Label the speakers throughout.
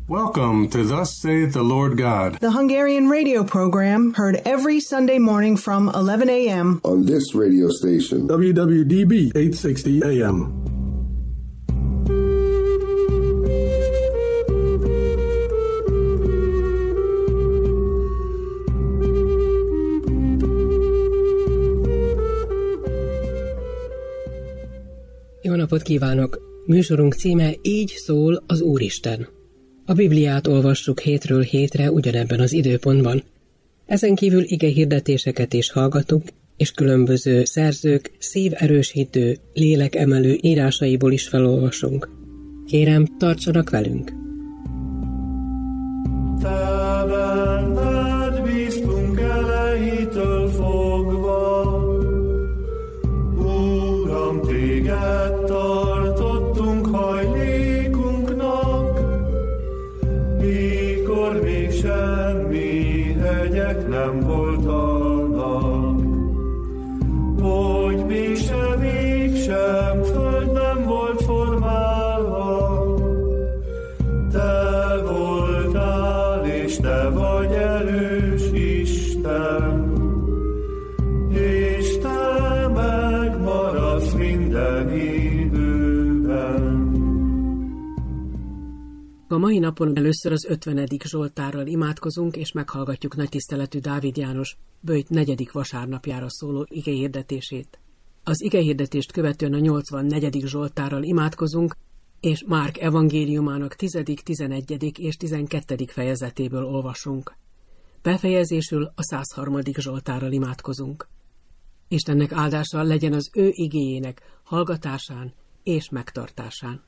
Speaker 1: Welcome to Thus Saith the Lord God,
Speaker 2: the Hungarian radio program heard every Sunday morning from 11 a.m.
Speaker 3: on this radio station,
Speaker 4: WWDB 860 AM.
Speaker 5: Jó napot kívánok! Műsorunk címe Így szól az Úristen. A Bibliát olvassuk hétről hétre ugyanebben az időpontban. Ezen kívül igehirdetéseket is hallgatunk, és különböző szerzők szíverősítő, lélekemelő írásaiból is felolvasunk. Kérem, tartsanak velünk!
Speaker 6: Te benned bíztunk elejétől fogva, Uram, téged tartottunk hajlékunknak, mikor még semmi hegyek nem voltanak, hogy mi sem mégsem föld nem volt formálva. Te voltál, és te vagy erős Isten, és te megmaradsz minden időben.
Speaker 5: A mai napon először az 50. Zsoltárral imádkozunk, és meghallgatjuk nagytiszteletű Dávid János böjt 4. vasárnapjára szóló igehirdetését. Az igehirdetést követően a 84. Zsoltárral imádkozunk, és Márk evangéliumának 10., 11. és 12. fejezetéből olvasunk. Befejezésül a 103. Zsoltárral imádkozunk. Istennek áldása legyen az ő igéjének hallgatásán és megtartásán.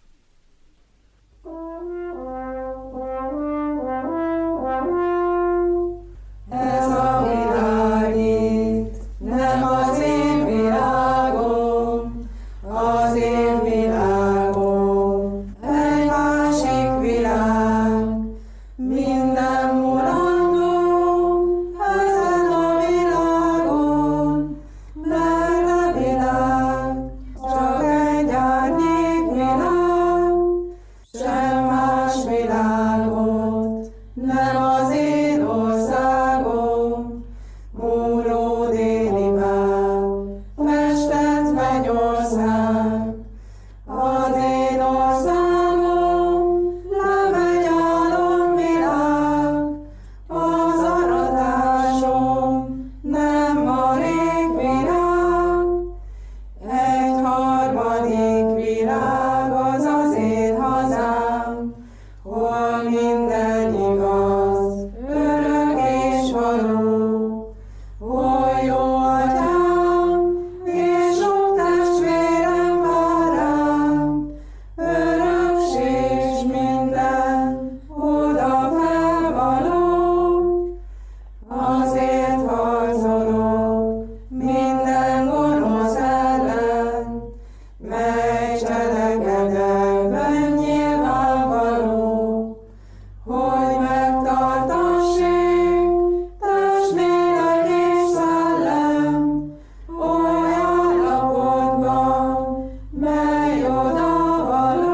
Speaker 7: Ez a világ itt nem az én világom, az én világom egy másik világ. Minden mulandó ezen a világon, mert a világ csak egy árnyék világ, sem más világot nem az én országom. Múló déli vár, festett mennyország, az én országom nem egy álomvilág, az aratásom nem a rég virág, egy harmadik világ az az én hazám, hol minden igaz, örök és való. Hol jó atyám, és sok testvérem vár rám, örökség s minden oda felvaló. Azért harcolok minden gonosz ellen, mely cselekedetben nyilvánvaló, hogy megtartassék test, lélek és szellem, oly állapotban, mely odavaló.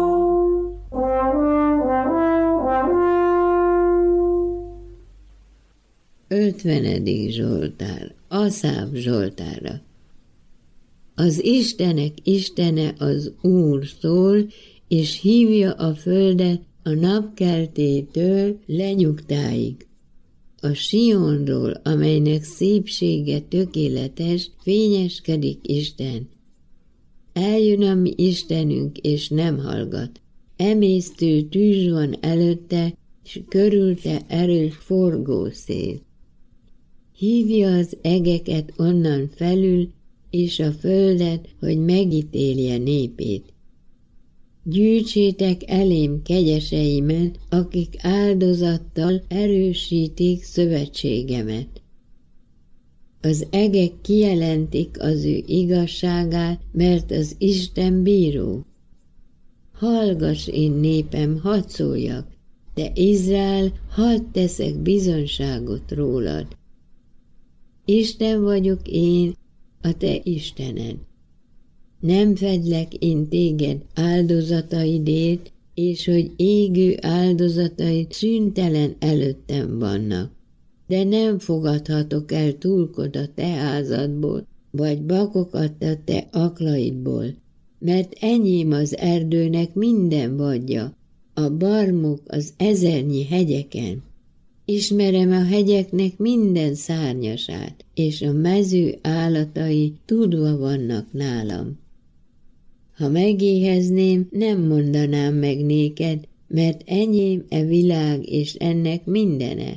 Speaker 8: 50. Zsoltár, Aszáf Zsoltára. Az Istenek Istene az Úr szól, és hívja a földet a napkeltétől lenyugtáig. A Sionról, amelynek szépsége tökéletes, fényeskedik Isten. Eljön a mi Istenünk, és nem hallgat. Emésztő tűz van előtte, s körülte erős forgószél. Hívja az egeket onnan felül, és a földet, hogy megítélje népét. Gyűjtsétek elém kegyeseimet, akik áldozattal erősítik szövetségemet. Az egek kijelentik az ő igazságát, mert az Isten bíró. Hallgass, én népem, hadd szóljak, te Izrael, hadd teszek bizonyságot rólad. Isten vagyok én, a te Istened. Nem fedlek én téged áldozataidért, és hogy égő áldozatai szüntelen előttem vannak. De nem fogadhatok el túlkod a te házadból, vagy bakokat a te aklaidból, mert enyém az erdőnek minden vadja, a barmok az ezernyi hegyeken. Ismerem a hegyeknek minden szárnyasát, és a mező állatai tudva vannak nálam. Ha megéhezném, nem mondanám meg néked, mert enyém e világ és ennek mindene.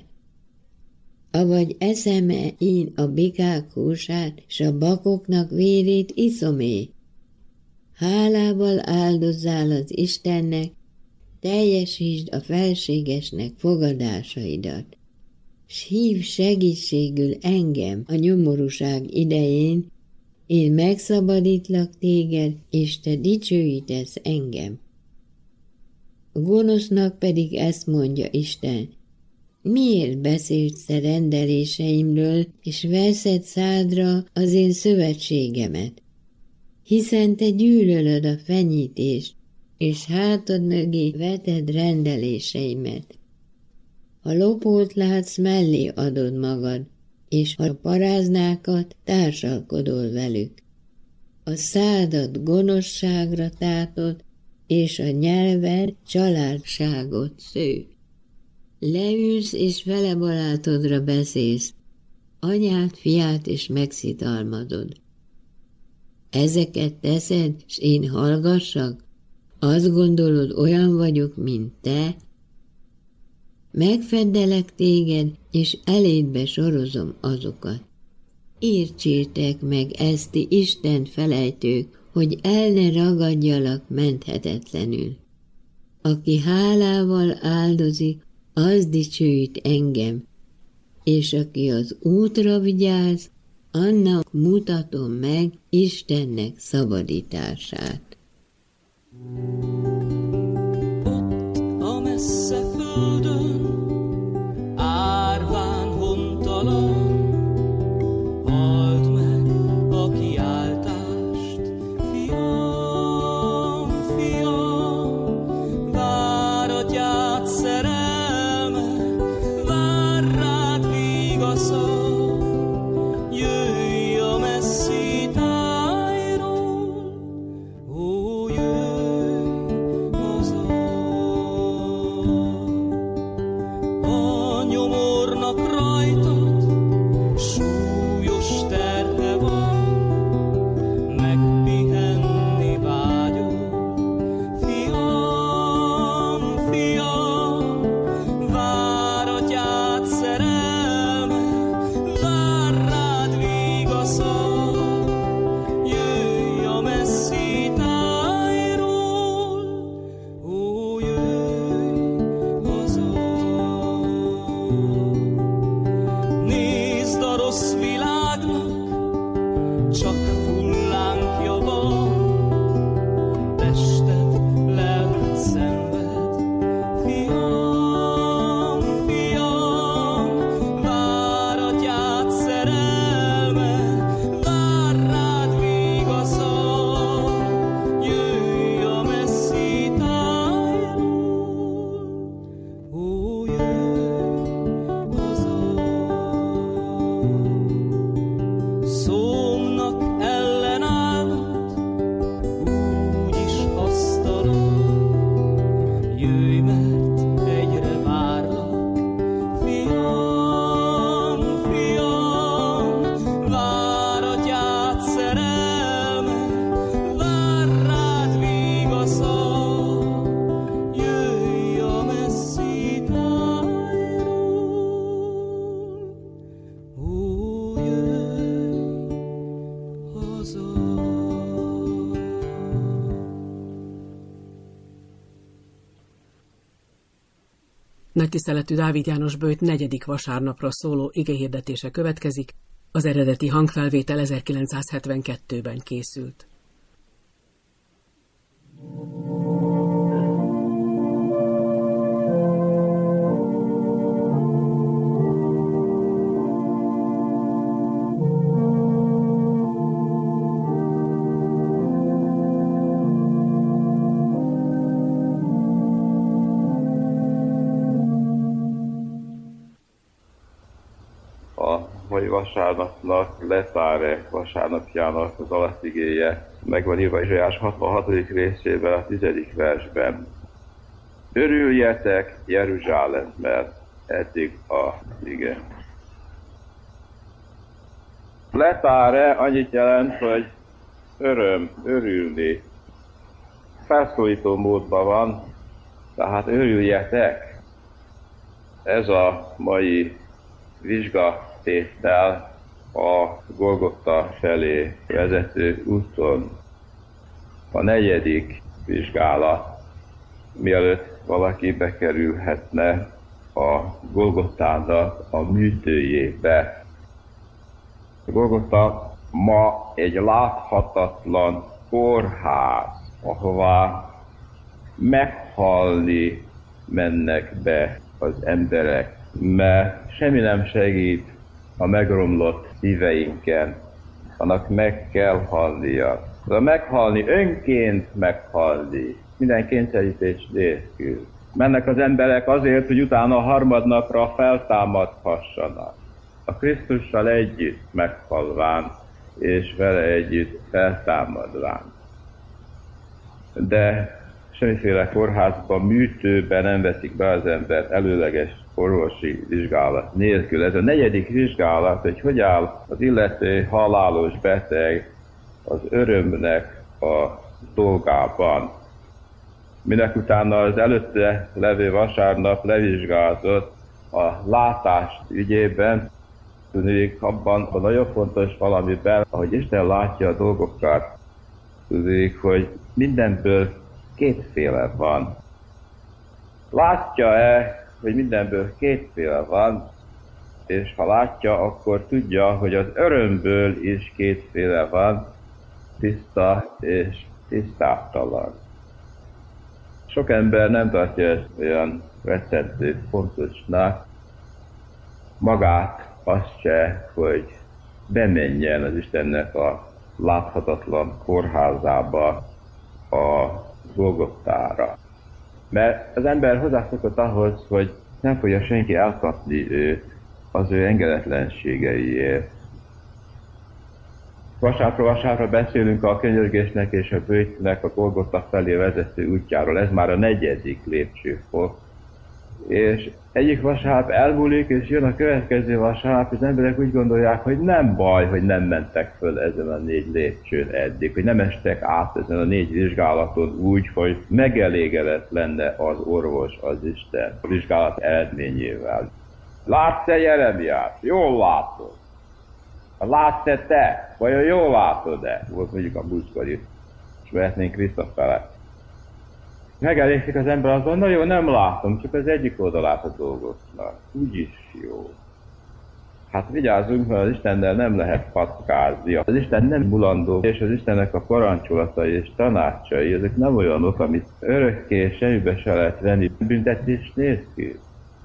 Speaker 8: Avagy eszem-e én a bikák húsát, s a bakoknak vérét iszomé? Hálával áldozzál az Istennek, teljesítsd a felségesnek fogadásaidat, s hívj segítségül engem a nyomorúság idején, én megszabadítlak téged, és te dicsőítesz engem. A gonosznak pedig ezt mondja Isten: miért beszélsz te rendeléseimről, és veszed szádra az én szövetségemet? Hiszen te gyűlölöd a fenyítést, és hátad mögé veted rendeléseimet. Ha lopót látsz, mellé adod magad, és ha paráznákat, társalkodol velük. A szádat gonoszságra tátod, és a nyelved családságot sző. Leülsz, és fele barátodra beszélsz, anyát, fiát, és megszitalmazod. Ezeket teszed, s én hallgassak? Azt gondolod, olyan vagyok, mint te? Megfeddelek téged, és elédbe sorozom azokat. Értsétek meg ezt, ti Istent felejtők, hogy el ne ragadjalak menthetetlenül. Aki hálával áldozik, az dicsőít engem, és aki az útra vigyáz, annak mutatom meg Istennek szabadítását.
Speaker 3: Ott a messze földön, árván hontalan, halld meg a kiáltást. Fiam, fiam, vár atyád szerelme, vár rád vigasza, jöjj a messzi tájról, ó, jöjj haza. A nyomornak rajtad súlyos terhe van, megpihenni vágyol. Fiam, fiam, vár atyád szerelme, vár rád vigasza, jöjj a messzi tájról, ó, jöjj haza. Nézd a rossz világnak, csak hullánkja van, tested, lelked szenved. Fiam, fiam, vár atyád szerelme, vár rád vigasza, jöjj a messzi tájról, ó, jöjj haza. Szómnak ellenállott, úgyis asztalon, jöjj, mert egyre várlak. Fiam, fiam, vár atyád szerelme, vár rád vigasza, jöjj a messzi tájról, ó, jöjj haza.
Speaker 5: Nagy tiszteletű Dávid János Böjt 4. vasárnapra szóló igehirdetése következik, az eredeti hangfelvétel 1972-ben készült.
Speaker 9: mai vasárnapnak, Letáre vasárnapjának az alatigéje meg van írva Izsaiás 66. részében, a 10. versben. Örüljetek Jeruzsálem, mert eddig a ige. Letáre annyit jelent, hogy öröm, örülni. Felszólító módban van, tehát örüljetek. Ez a mai vizsgatétel a Golgotta felé vezető úton. A 4. vizsgálat, mielőtt valaki bekerülhetne a Golgottának a műtőjébe. A Golgotta ma egy láthatatlan kórház, ahová meghalni mennek be az emberek, mert semmi nem segít a megromlott szíveinken, annak meg kell halnia. De meghalni, önként meghalni, minden kényszerítés nélkül. Mennek az emberek azért, hogy utána a harmadnapra feltámadhassanak. A Krisztussal együtt meghalván, és vele együtt feltámadván. De semmiféle kórházban, műtőben nem veszik be az embert előleges orvosi vizsgálat nélkül. Ez a 4. vizsgálat, hogy áll az illető halálos beteg az örömnek a dolgában. Minek utána az előtte levő vasárnap levizsgázott a látást ügyében, tudnék abban a nagyon fontos valamiben, ahogy Isten látja a dolgokat, tudnék, hogy mindenből kétféle van. Látja-e, hogy mindenből kétféle van, és ha látja, akkor tudja, hogy az örömből is kétféle van, tiszta és tisztátalan. Sok ember nem tartja ezt olyan rettentő fontosnak, magát azt se, hogy bemenjen az Istennek a láthatatlan kórházába, a Golgottára. Mert az ember hozzászokott ahhoz, hogy nem fogja senki elkapni őt az ő engedetlenségeiért. Vasárról vasárra beszélünk a könyörgésnek és a bőjtnek a Golgotta felé vezető útjáról. Ez már a 4. lépcsőfok. És egyik vasárnap elmúlik, és jön a következő vasárnap, és az emberek úgy gondolják, hogy nem baj, hogy nem mentek föl ezen a 4 lépcsőn eddig, hogy nem estek át ezen a 4 vizsgálaton úgy, hogy megelégedett lenne az orvos, az Isten a vizsgálat eredményével. Látsz-e Jeremiát? Jól látod. Látsz-e te? Vajon jól látod-e? Volt mondjuk a múltkori, és vehetnénk vissza fele. Megelégszik az ember azon, na jó, nem látom, csak az egyik oldalát a dolgoknak. Úgyis jó. Hát vigyázzunk, mert az Istennel nem lehet patkázni. Az Isten nem mulandó, és az Istennek a parancsolatai és tanácsai, ezek nem olyanok, amit örökké semmibe se lehet venni büntetés nélkül.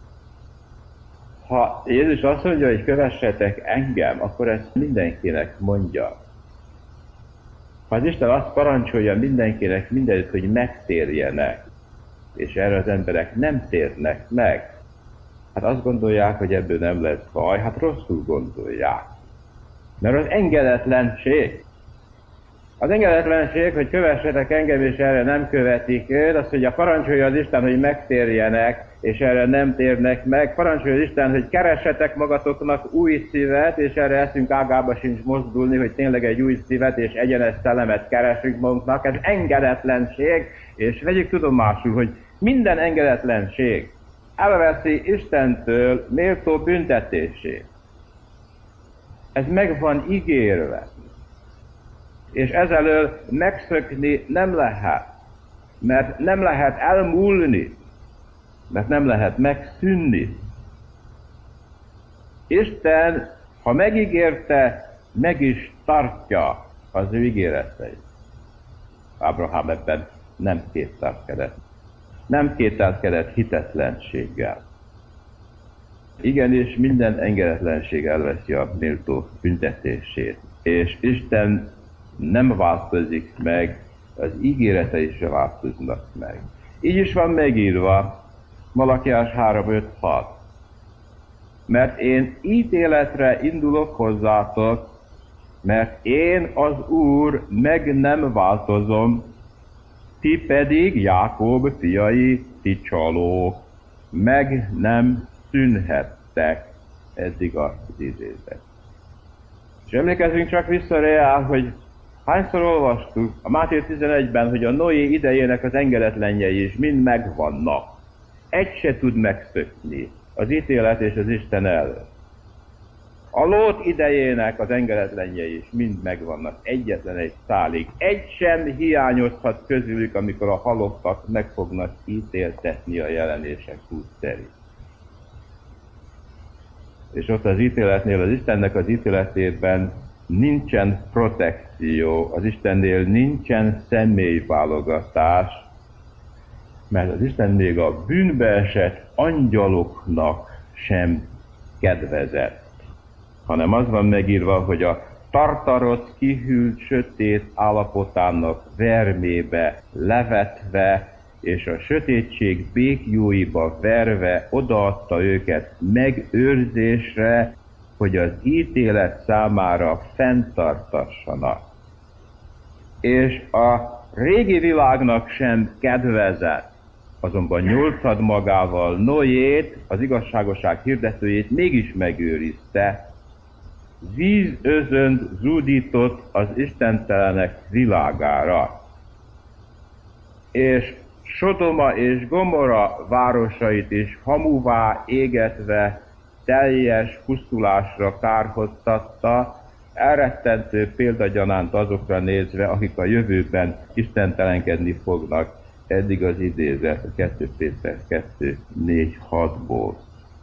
Speaker 9: Ha Jézus azt mondja, hogy kövessetek engem, akkor ezt mindenkinek mondja. Ha az Isten azt parancsolja mindenkinek mindenütt, hogy megtérjenek, és erre az emberek nem térnek meg, hát azt gondolják, hogy ebből nem lesz baj, hát rosszul gondolják. Mert az engedetlenség. Az engedetlenség, hogy kövessetek engem, és erre nem követik őt, az, hogy parancsolja az Isten, hogy megtérjenek, és erre nem térnek meg. Parancsolja az Isten, hogy keressetek magatoknak új szívet, és erre eszünk ágába sincs mozdulni, hogy tényleg egy új szívet és egyenes szellemet keresünk magunknak. Ez engedetlenség, és vegyük tudomásul, hogy minden engedetlenség elveszi Istentől méltó büntetését. Ez meg van ígérve. És ezelől megszökni nem lehet, mert nem lehet elmúlni, mert nem lehet megszűnni. Isten, ha megígérte, meg is tartja az ő ígéreteit. Ábrahám ebben nem kételkedett. Nem kételkedett hitetlenséggel. Igenis, minden engedetlenség elveszi a méltó büntetését. És Isten nem változik meg, az ígéretei se változnak meg. Így is van megírva, Malakiás 3:5-6. mert én ítéletre indulok hozzátok, mert én az Úr meg nem változom, ti pedig, Jákob fiai, ti csalók, meg nem szűnhettek. Eddig az idézet. És emlékezzünk csak vissza rá, hogy hányszor olvastuk a Máté 11-ben, hogy a Noé idejének az engedetlenjei is mind megvannak. Egy se tud megszökni az ítélet és az Isten előtt. A Lót idejének az engedetlenjei is mind megvannak, egyetlen egy szálig. Egy sem hiányozhat közülük, amikor a halottak meg fognak ítéltetni a jelenések út szerint. És ott az ítéletnél, az Istennek az ítéletében nincsen protekció, az Istennél nincsen személyválogatás, mert az Isten még a bűnbe esett angyaloknak sem kedvezett, hanem az van megírva, hogy a tartaros kihűlt sötét állapotának vermébe levetve, és a sötétség békjóiba verve odaadta őket megőrzésre, hogy az ítélet számára fenntartassanak. És a régi világnak sem kedvezett, azonban nyolcad magával Noét, az igazságosság hirdetőjét mégis megőrizte, vízözönt zúdított az istentelenek világára. És Sodoma és Gomorra városait is hamuvá égetve teljes pusztulásra kárhoztatta, elrettentő példagyanánt azokra nézve, akik a jövőben istentelenkedni fognak. Eddig az idézet a 2 Péter 2:4-6-ból.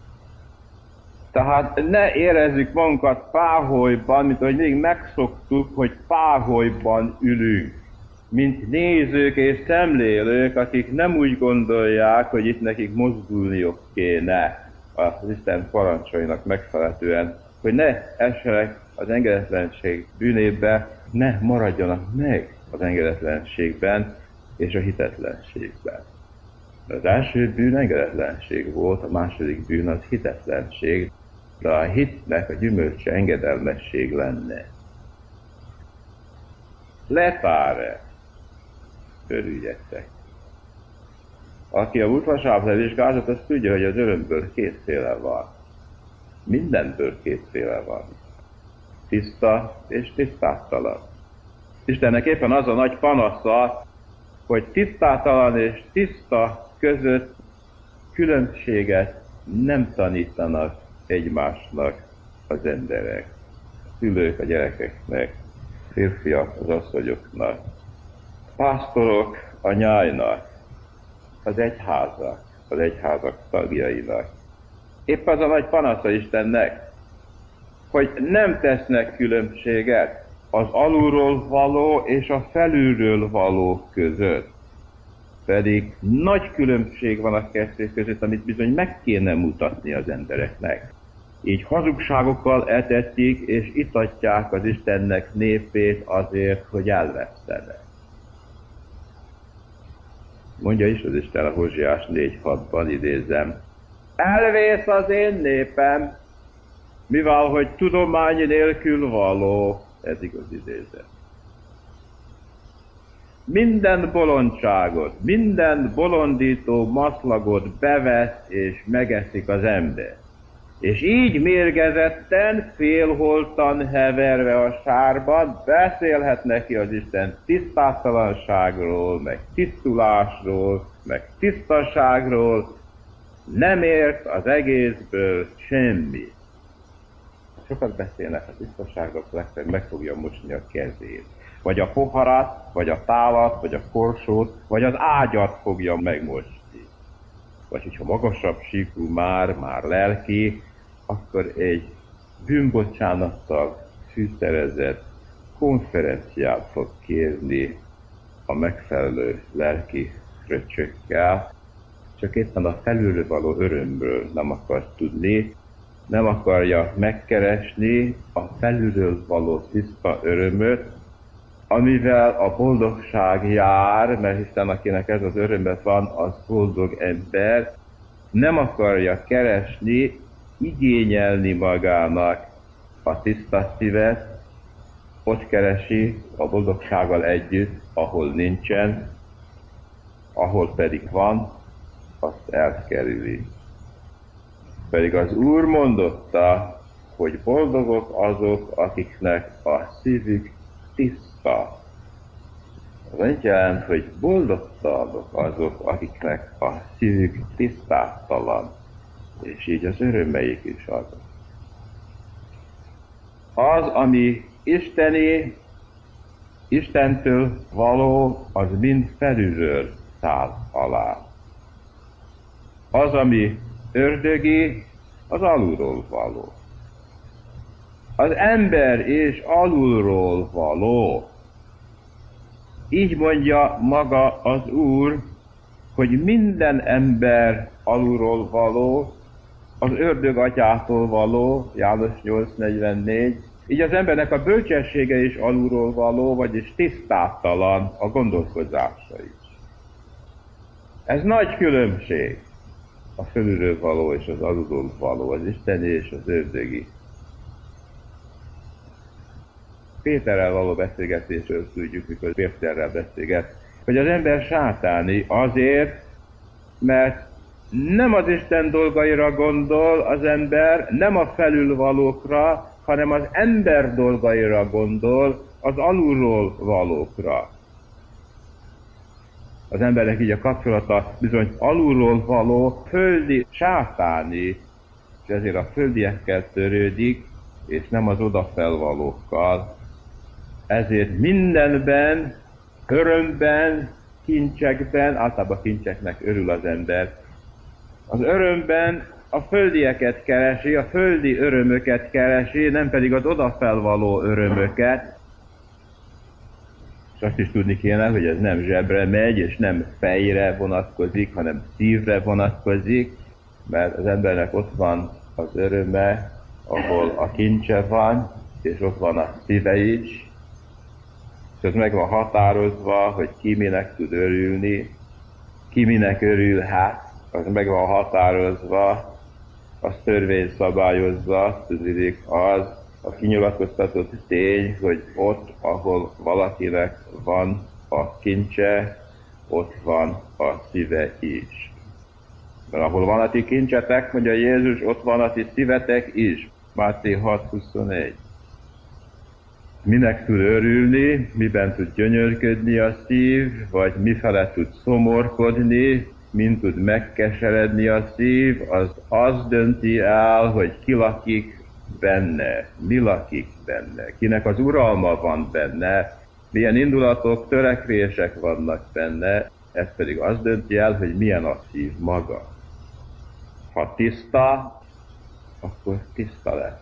Speaker 9: Tehát ne érezzük magunkat páholyban, mint ahogy még megszoktuk, hogy páholyban ülünk, mint nézők és szemlélők, akik nem úgy gondolják, hogy itt nekik mozdulniuk kéne az Isten parancsainak megfelelően, hogy ne essenek az engedetlenség bűnébe, ne maradjanak meg az engedetlenségben és a hitetlenségben. Az első bűn engedetlenség volt, a második bűn az hitetlenség, de a hitnek a gyümölcse engedelmesség lenne. Letáre, örüljetek. Aki a múlt vasárnap vizsgázott, az tudja, hogy az örömből kétféle van. Mindenből kétféle van. Tiszta és tisztátalan. Istennek éppen az a nagy panasza, hogy tisztátalan és tiszta között különbséget nem tanítanak egymásnak az emberek. A szülők a gyerekeknek, férfiak az asszonyoknak, pásztorok a nyájnak, az egyházak tagjainak. Épp az a nagy panasza Istennek, hogy nem tesznek különbséget az alulról való és a felülről való között. Pedig nagy különbség van a kettő között, amit bizony meg kéne mutatni az embereknek. Így hazugságokkal etették és itatják az Istennek népét azért, hogy elvesztenek. Mondja is az Isten a Hózsiás 4:6-ban, idézem: elvész az én népem, mivel hogy tudomány nélkül való. Eddig az idézet. Minden bolondságot, minden bolondító maszlagot bevesz és megeszik az ember. És így mérgezetten, félholtan heverve a sárban beszélhet neki az Isten tisztátalanságról, meg tisztulásról, meg tisztaságról, nem ért az egészből semmi. Sokat beszélnek a tisztaságról, legfeljebb meg fogja mosni a kezét. Vagy a poharat, vagy a tálat, vagy a korsót, vagy az ágyat fogja megmosni. Vagy hogyha magasabb síkú már lelki, akkor egy bűnbocsánattal fűszerezett konferenciát fog kérni a megfelelő lelki fröccsökkel, csak éppen a felülről való örömről nem akar tudni, nem akarja megkeresni a felülről való tiszta örömöt, amivel a boldogság jár, mert hiszen akinek ez az örömet van, az boldog ember, nem akarja keresni igényelni magának a tiszta szívet, ott keresi a boldogsággal együtt, ahol nincsen, ahol pedig van, azt elkerüli. Pedig az Úr mondotta, hogy boldogok azok, akiknek a szívük tiszta. Az annyit jelent, hogy boldogtalanok azok, akiknek a szívük tisztátalan, és így az örömeik is azok. Az, ami isteni, Istentől való, az mind felülről száll alá. Az, ami ördögi, az alulról való. Az ember is alulról való. Így mondja maga az Úr, hogy minden ember alulról való, az ördög atyától való, János 8:44, így az embernek a bölcsessége is alulról való, vagyis tisztátalan a gondolkodása is. Ez nagy különbség, a fölülről való és az alulról való, az isteni és az ördögi. Péterrel való beszélgetésről tudjuk, mikor Péterrel beszélget, hogy az ember sátáni azért, mert nem az Isten dolgaira gondol az ember, nem a felülvalókra, hanem az ember dolgaira gondol, az alulról valókra. Az embernek így a kapcsolata bizony alulról való, földi, sátáni, és ezért a földiekkel törődik, és nem az odafelvalókkal. Ezért mindenben, örömben, kincsekben, általában kincseknek örül az ember. Az örömben a földieket keresi, a földi örömöket keresi, nem pedig az odafelvaló örömöket. És azt is tudni kéne, hogy ez nem zsebre megy, és nem fejre vonatkozik, hanem szívre vonatkozik, mert az embernek ott van az öröme, ahol a kincse van, és ott van a szíve is, és az meg van határozva, hogy ki minek tud örülni, ki minek örülhet, az meg van határozva, az törvény szabályozza, tudjuk az, a kinyilatkoztatott tény, hogy ott, ahol valakinek van a kincse, ott van a szíve is. Mert ahol van a ti kincsetek, mondja Jézus, ott van a ti szívetek is. Máté 6:21. Minek tud örülni, miben tud gyönyörködni a szív, vagy mifele tud szomorkodni, mint tud megkeseredni a szív, az dönti el, hogy ki lakik benne, mi lakik benne, kinek az uralma van benne, milyen indulatok, törekvések vannak benne, ez pedig az dönti el, hogy milyen a szív maga. Ha tiszta, akkor tiszta lesz.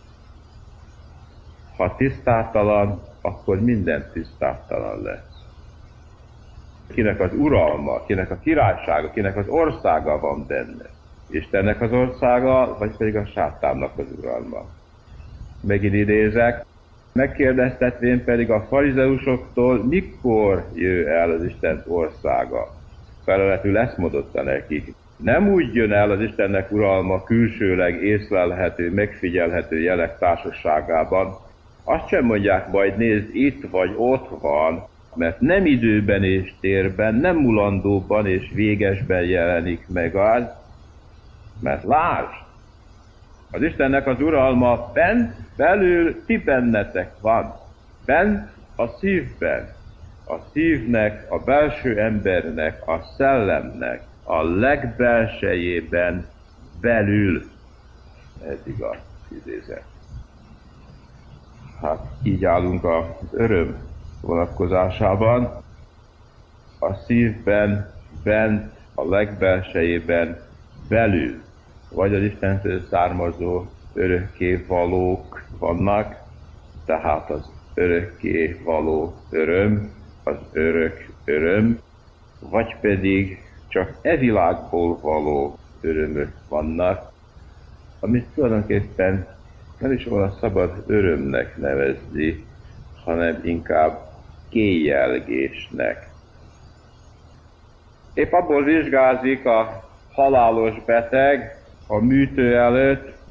Speaker 9: Ha tisztátalan, akkor minden tisztátalan lesz. Kinek az uralma, kinek a királysága, kinek az országa van benne. Istennek az országa, vagy pedig a sátánnak az uralma. Megint idézek, megkérdeztetvén pedig a farizeusoktól, mikor jön el az Isten országa. Feleletül ezt mondotta nekik. Nem úgy jön el az Istennek uralma külsőleg észlelhető, megfigyelhető jelek társaságában. Azt sem mondják majd, nézd, itt vagy ott van, mert nem időben és térben, nem mulandóban és végesben jelenik meg az, mert lásd, az Istennek az uralma bent, belül ti bennetek van, bent a szívben, a szívnek, a belső embernek, a szellemnek, a legbelsejében belül. Eddig az idézet. Hát így állunk az öröm vonatkozásában. A szívben, bent, a legbelsejében belül, vagy az Istentől származó örökké valók vannak, tehát az örökké való öröm, az örök öröm, vagy pedig csak e világból való örömök vannak, amit tulajdonképpen nem is volna szabad örömnek nevezni, hanem inkább kéjjelgésnek. Épp abból vizsgázik a halálos beteg a műtő előtt,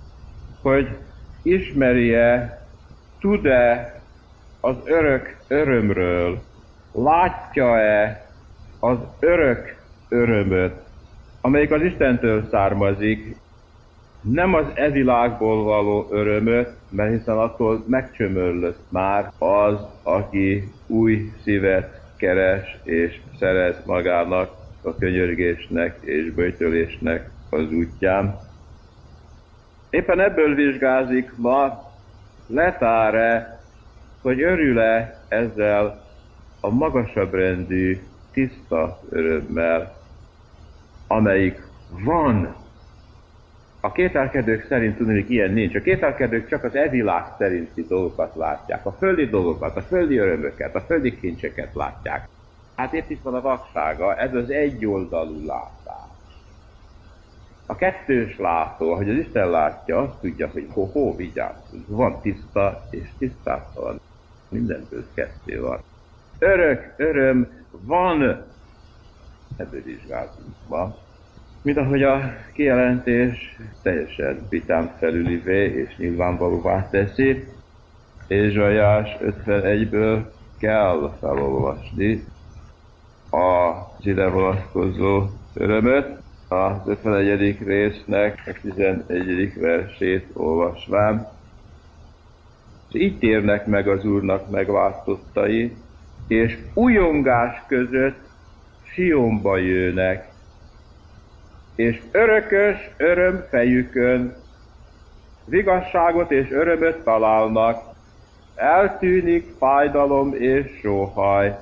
Speaker 9: hogy ismeri-e, tud-e az örök örömről, látja-e az örök örömöt, amelyik az Istentől származik, nem az világból való örömöt, mert hiszen attól megcsömörlött már az, aki új szívet keres és szeret magának a könyörgésnek és böjtölésnek az útján. Éppen ebből vizsgázik ma, letár-e, hogy örül-e ezzel a magasabb rendű, tiszta örömmel, amelyik van. A kételkedők szerint tudnék, ilyen nincs. A kételkedők csak az világ szerinti dolgokat látják. A földi dolgokat, a földi örömöket, a földi kincseket látják. Hát itt is van a vaksága, ez az egyoldalú látás. A kettős látó, ahogy az Isten látja, azt tudja, hogy vigyázzunk. Van tiszta és tisztátalan. Mindenből kettő van. Örök öröm van. Ebből vizsgáltunk ma. Mint ahogy a kijelentés teljesen vitán felülivé és nyilvánvalóvá teszi, Ézsaiás 51-ből kell felolvasni az ide vonatkozó örömöt, az 51. résznek a 11. versét olvasván. És így térnek meg az Úrnak megváltottai, és ujjongás között Sionba jönnek, és örökös öröm fejükön, igazságot és örömöt találnak, eltűnik fájdalom és sóhaj.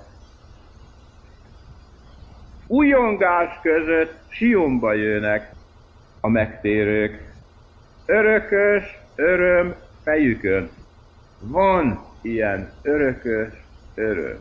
Speaker 9: Ujjongás között Sionba jönnek a megtérők, örökös öröm fejükön. Van ilyen örökös öröm.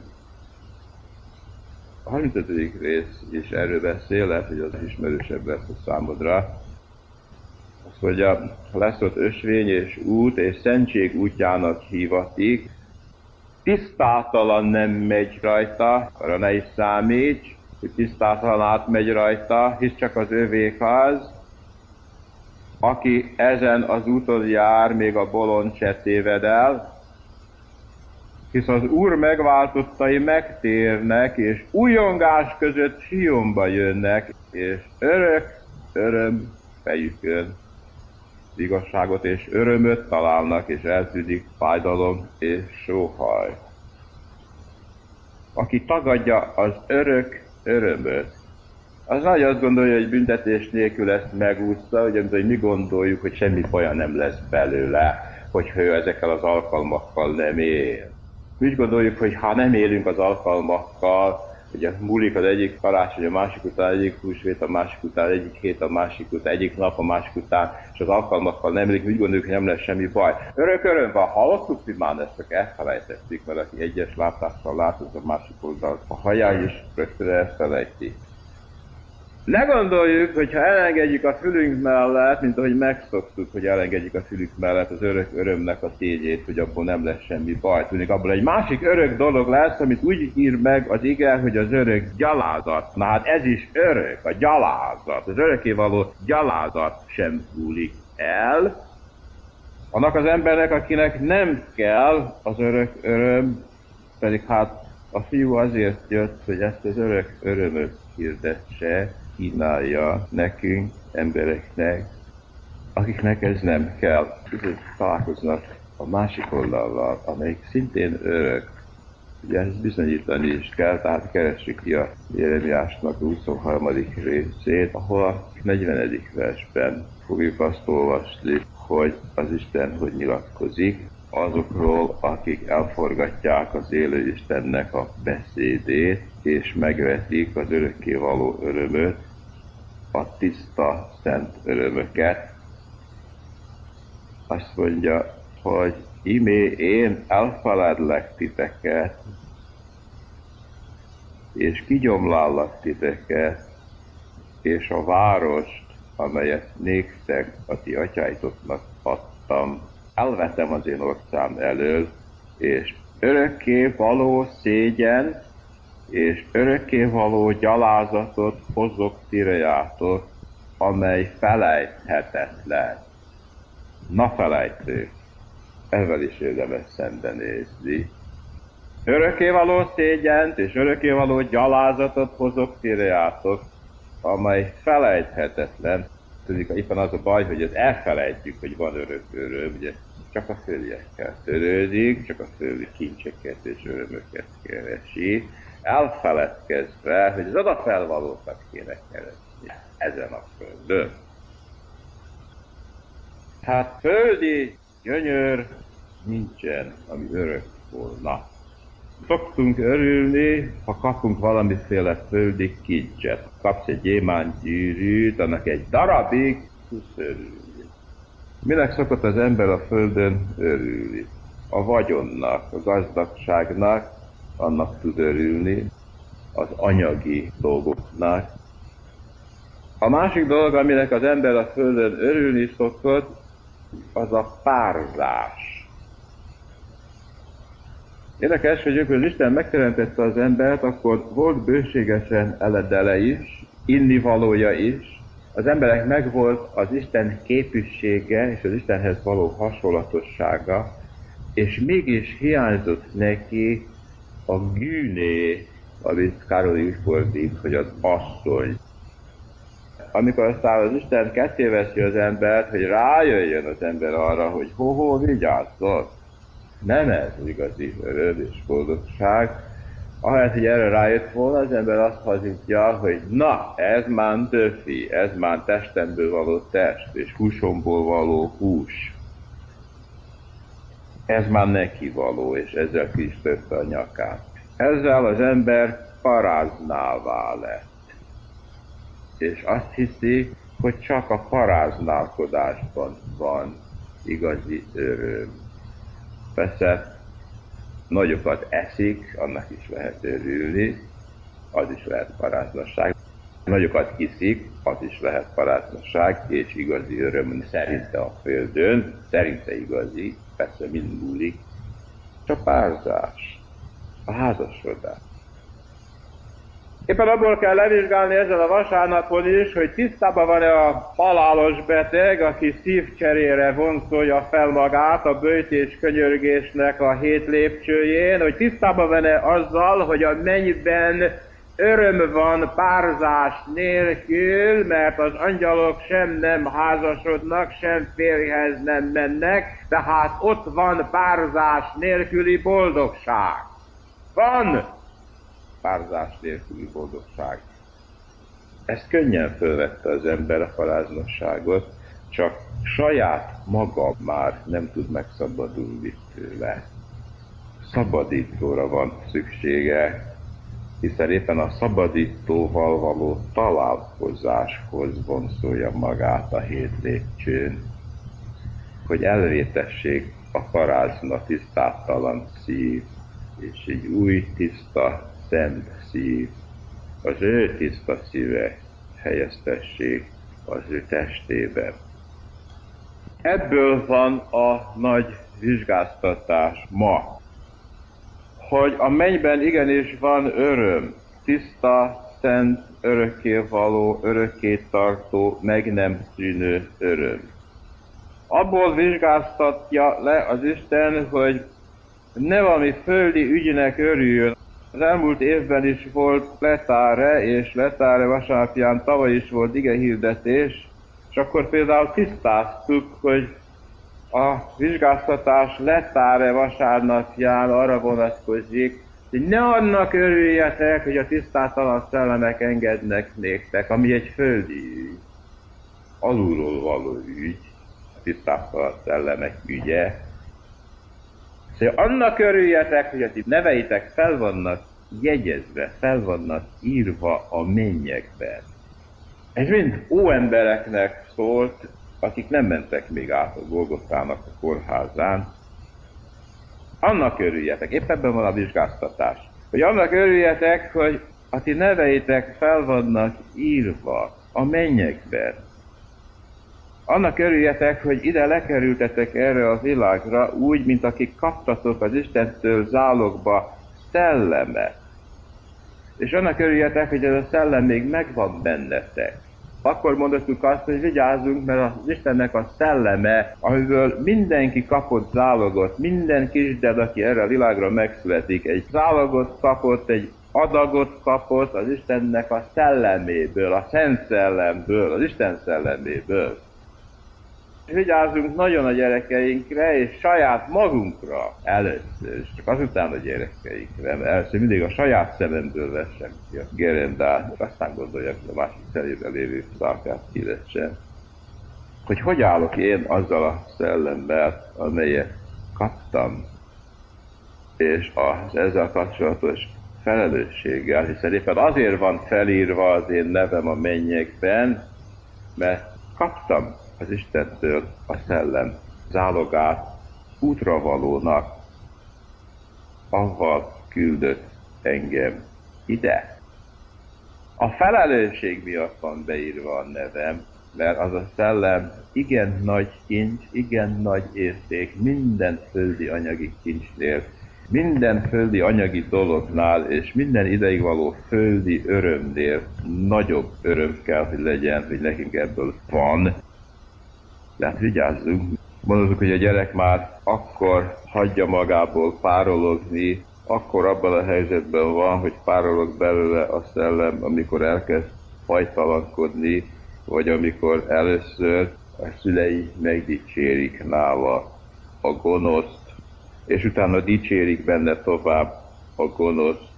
Speaker 9: A 35. rész is erről beszél, lehet, hogy az ismerősebb lesz a számodra. Azt mondja, lesz ott ösvény és út, és szentség útjának hívatik. Tisztátalan nem megy rajta, arra ne is számíts, hogy tisztátalan átmegy rajta, hisz csak az övék az, aki ezen az úton jár, még a bolond se téved el, hisz az Úr megváltottai megtérnek, és ujjongás között Sionba jönnek, és örök öröm fejükön. Igazságot és örömöt találnak, és eltűnik fájdalom és sóhaj. Aki tagadja az örök örömöt, az nagy azt gondolja, hogy büntetés nélkül ezt megúszta, hogy mi gondoljuk, hogy semmi baj nem lesz belőle, hogyha ő ezekkel az alkalmakkal nem él. Mi úgy gondoljuk, hogy ha nem élünk az alkalmakkal, ugye múlik az egyik karácsony, a másik után egyik húsvét, a másik után egyik hét, a másik után egyik nap, a másik után, és az alkalmakkal nem élünk, úgy gondoljuk, hogy nem lesz semmi baj. Örök öröm van, hallottuk, hogy már ezt csak elfelejtettük, mert aki egyes látással lát, az a másik oldal a haján is rögtön elfelejti. Ne gondoljuk, hogy ha elengedjük a fülünk mellett, mint ahogy megszoktuk, hogy elengedjük a fülünk mellett az örök örömnek a tényét, hogy abból nem lesz semmi baj. Tudnék, abból egy másik örök dolog lesz, amit úgy ír meg az ige, hogy az örök gyalázat. Na hát ez is örök, a gyalázat. Az örökkévaló gyalázat sem múlik el. Annak az embernek, akinek nem kell az örök öröm, pedig hát a fiú azért jött, hogy ezt az örök örömöt hirdesse, kínálja nekünk, embereknek, akiknek ez nem kell. Találkoznak a másik oldallal, amelyik szintén örök. Ugye ezt bizonyítani is kell, tehát keressük ki a Jeremiásnak a 23. részét, ahol a 40. versben fogjuk azt olvasni, hogy az Isten hogy nyilatkozik azokról, akik elforgatják az élő Istennek a beszédét, és megvetik az örökkévaló örömöt, a tiszta, szent örömöket. Azt mondja, hogy imé én elfeledlek titeket, és kigyomlállak titeket, és a várost, amelyet néktek, a ti atyáitoknak adtam, elvetem az én orcám elől, és örökké való szégyen, és örökké való gyalázatot hozok tirejátok, amely felejthetetlen. Na felejtő, ezzel is érdemes szembenézni. Örökkévaló szégyent és örökkévaló gyalázatot hozok tireátok, amely felejthetetlen. Tudjuk, éppen az a baj, hogy ezt elfelejtjük, hogy van örök öröm, ugye csak a földiekkel törődik, csak a földi kincseket és örömöket keresi, elfeledkezve, hogy az odafelvalókat kéne keresni ezen a földön. Hát földi gyönyör nincsen, ami örök volna. Szoktunk örülni, ha kapunk valamiféle földi kincset. Kapsz egy gyémántgyűrűt, annak egy darabig tudsz örülni. Minek szokott az ember a földön örülni? A vagyonnak, a gazdagságnak, annak tud örülni, az anyagi dolgoknak. A másik dolog, aminek az ember a földön örülni szokott, az a párzás. Érdekes, hogy amikor Isten megteremtette az embert, akkor volt bőségesen eledele is, innivalója is. Az emberek megvolt az Isten képűsége és az Istenhez való hasonlatossága, és mégis hiányzott neki a gűné, amit Károly úgy fordít, hogy az asszony. Amikor aztán az Isten kettéveszi az embert, hogy rájöjjön az ember arra, hogy hó, vigyázzon. Nem ez igazi öröm és boldogság. Ahelyett, hogy erre rájött volna, az ember azt hazudja, hogy na, ez már döfi, ez már testemből való test, és húsomból való hús. Ez már neki való, és ezzel kisztötte a nyakát. Ezzel az ember paráznává lett. És azt hiszi, hogy csak a paráználkodásban van igazi öröm. Persze nagyokat eszik, annak is lehet örülni, az is lehet paráznaság. Nagyokat iszik, az is lehet paráznaság, és igazi öröm szerinte a földön, szerinte igazi, persze mind múlik. Csak párzás, a házasodás. Éppen abból kell levizsgálni ezen a vasárnapon is, hogy tisztában van-e a halálos beteg, aki szívcserére vonszolja fel magát a böjtés könyörgésnek a 7 lépcsőjén, hogy tisztában van-e azzal, hogy a mennyben öröm van párzás nélkül, mert az angyalok sem nem házasodnak, sem férjhez nem mennek, tehát ott van párzás nélküli boldogság. Van párzás nélküli boldogság. Ezt könnyen fölvette az ember a paráznosságot, csak saját maga már nem tud megszabadulni tőle. Szabadítóra van szüksége, hiszen éppen a szabadítóval való találkozáshoz vonszolja magát a 7 lépcsőn, hogy elvétessék a parázna tisztátalan szív, és egy új tiszta szent szív, az ő tiszta szíve helyeztessék az ő testében. Ebből van a nagy vizsgáztatás ma, hogy a mennyben igenis van öröm, tiszta, szent, örökkévaló, örökkétartó, meg nem szűnő öröm. Abból vizsgáztatja le az Isten, hogy ne valami földi ügynek örüljön. Az elmúlt évben is volt letáre, és letáre vasárnapján tavaly is volt igehirdetés, és akkor például tisztáztuk, hogy a vizsgáztatás letáre vasárnapján arra vonatkozik, hogy ne annak örüljetek, hogy a tisztátalan szellemek engednek néktek, ami egy földi ügy, alulról való ügy, a tisztátalan szellemek ügye. Szóval annak örüljetek, hogy a ti neveitek fel vannak jegyezve, fel vannak írva a mennyekben. Ez mind óembereknek szólt, akik nem mentek még át a Golgotának a kórházán. Annak örüljetek, épp ebben van a vizsgáztatás, hogy annak örüljetek, hogy a ti neveitek fel vannak írva a mennyekben. Annak örüljetek, hogy ide lekerültetek erre a világra úgy, mint akik kaptatok az Istentől zálogba szellemet. És annak örüljetek, hogy ez a szellem még megvan bennetek. akkor mondhatjuk azt, hogy vigyázzunk, mert az Istennek a szelleme, amiből mindenki kapott zálogot, minden kisded, aki erre a világra megszületik, egy zálogot kapott, egy adagot kapott az Istennek a szelleméből, a Szent Szellemből, az Isten szelleméből. Vigyázzunk nagyon a gyerekeinkre, és saját magunkra először, és csak azután a gyerekeinkre, mert először mindig a saját szememből vessem ki a gerendát, és aztán gondoljak, hogy a másik szemében lévő szálkát kivessem. Hogy állok én azzal a szellemmel, amelyet kaptam, és az ezzel kapcsolatos felelősséggel, hiszen éppen azért van felírva az én nevem a mennyekben, mert kaptam az Istentől a szellem zálogát útravalónak, avval küldött engem ide. A felelősség miatt van beírva a nevem, mert az a szellem igen nagy kincs, igen nagy érték minden földi anyagi kincsnél, minden földi anyagi dolognál és minden ideig való földi örömnél nagyobb öröm kell, hogy legyen, hogy nekünk ebből van. Tehát vigyázzunk. Mondjuk, hogy a gyerek már akkor hagyja magából párologni, akkor abban a helyzetben van, hogy párolog belőle a szellem, amikor elkezd fajtalankodni, vagy amikor először a szülei megdicsérik nála a gonoszt, és utána dicsérik benne tovább a gonoszt.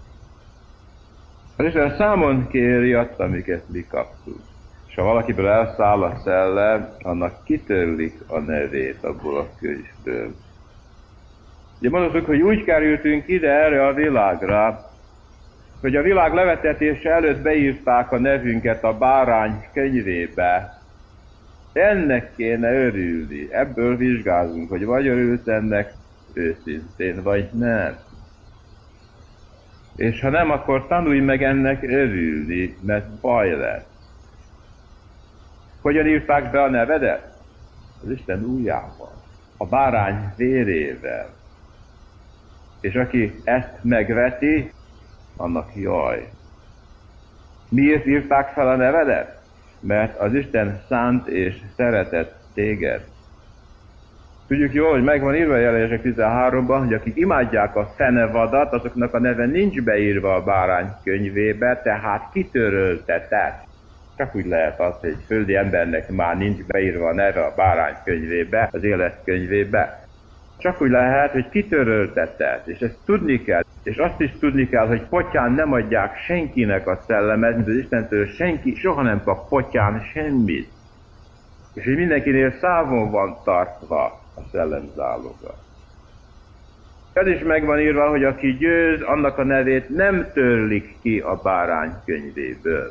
Speaker 9: Az Isten számon kéri azt, amiket mi kaptunk. És ha valakiből elszáll a szellem, annak kitörlik a nevét abból a könyvből. Ugye mondhatjuk, hogy úgy kerültünk ide erre a világra, hogy a világ levetetése előtt beírták a nevünket a bárány könyvébe. Ennek kéne örülni. Ebből vizsgázunk, hogy vagy örült ennek őszintén, vagy nem. És ha nem, akkor tanulj meg ennek örülni, mert baj lesz. Hogyan írták be a nevedet? Az Isten ujjával, a bárány vérével. És aki ezt megveti, annak jaj. Miért írták fel a nevedet? Mert az Isten szánt és szeretett téged. Tudjuk jól, hogy megvan írva a Jelenések 13-ban, hogy akik imádják a fenevadat, azoknak a neve nincs beírva a bárány könyvébe, tehát kitöröltetett. Csak úgy lehet az, hogy egy földi embernek már nincs beírva a neve a bárány könyvébe, az élet könyvébe. Csak úgy lehet, hogy kitöröltetett, és ezt tudni kell. És azt is tudni kell, hogy potyán nem adják senkinek a szellemet, mint az Istentől senki soha nem kap potyán semmit. És hogy mindenkinél számon van tartva a szellem záloga. Ez is meg van írva, hogy aki győz, annak a nevét nem törlik ki a bárány könyvéből.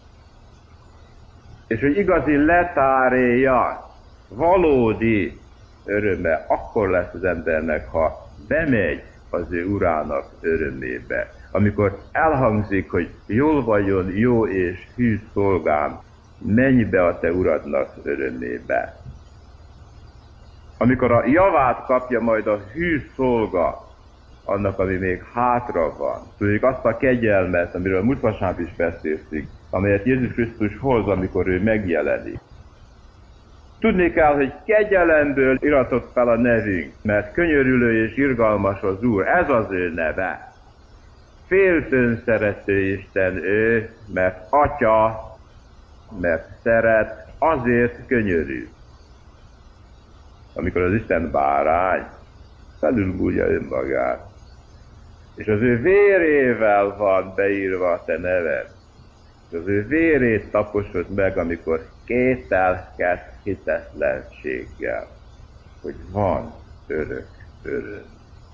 Speaker 9: És hogy igazi letáréja, valódi öröme akkor lesz az embernek, ha bemegy az ő urának örömébe. Amikor elhangzik, hogy jól vagyon, jó és hű szolgám, menj be a te uradnak örömébe. Amikor a javát kapja majd a hű szolga, annak, ami még hátra van. Tudjuk azt a kegyelmet, amiről múlt vasárnap is beszéltünk, amelyet Jézus Krisztus hoz, amikor ő megjelenik. Tudni kell, hogy kegyelemből iratott fel a nevünk, mert könyörülő és irgalmas az Úr, ez az ő neve. Féltőn szerető Isten ő, mert Atya, mert szeret, azért könyörű. Amikor az Isten bárány felülmúlja önmagát, és az ő vérével van beírva a te neved, és az ő vérét taposod meg, amikor kételkedsz hitetlenséggel, hogy van örök öröm.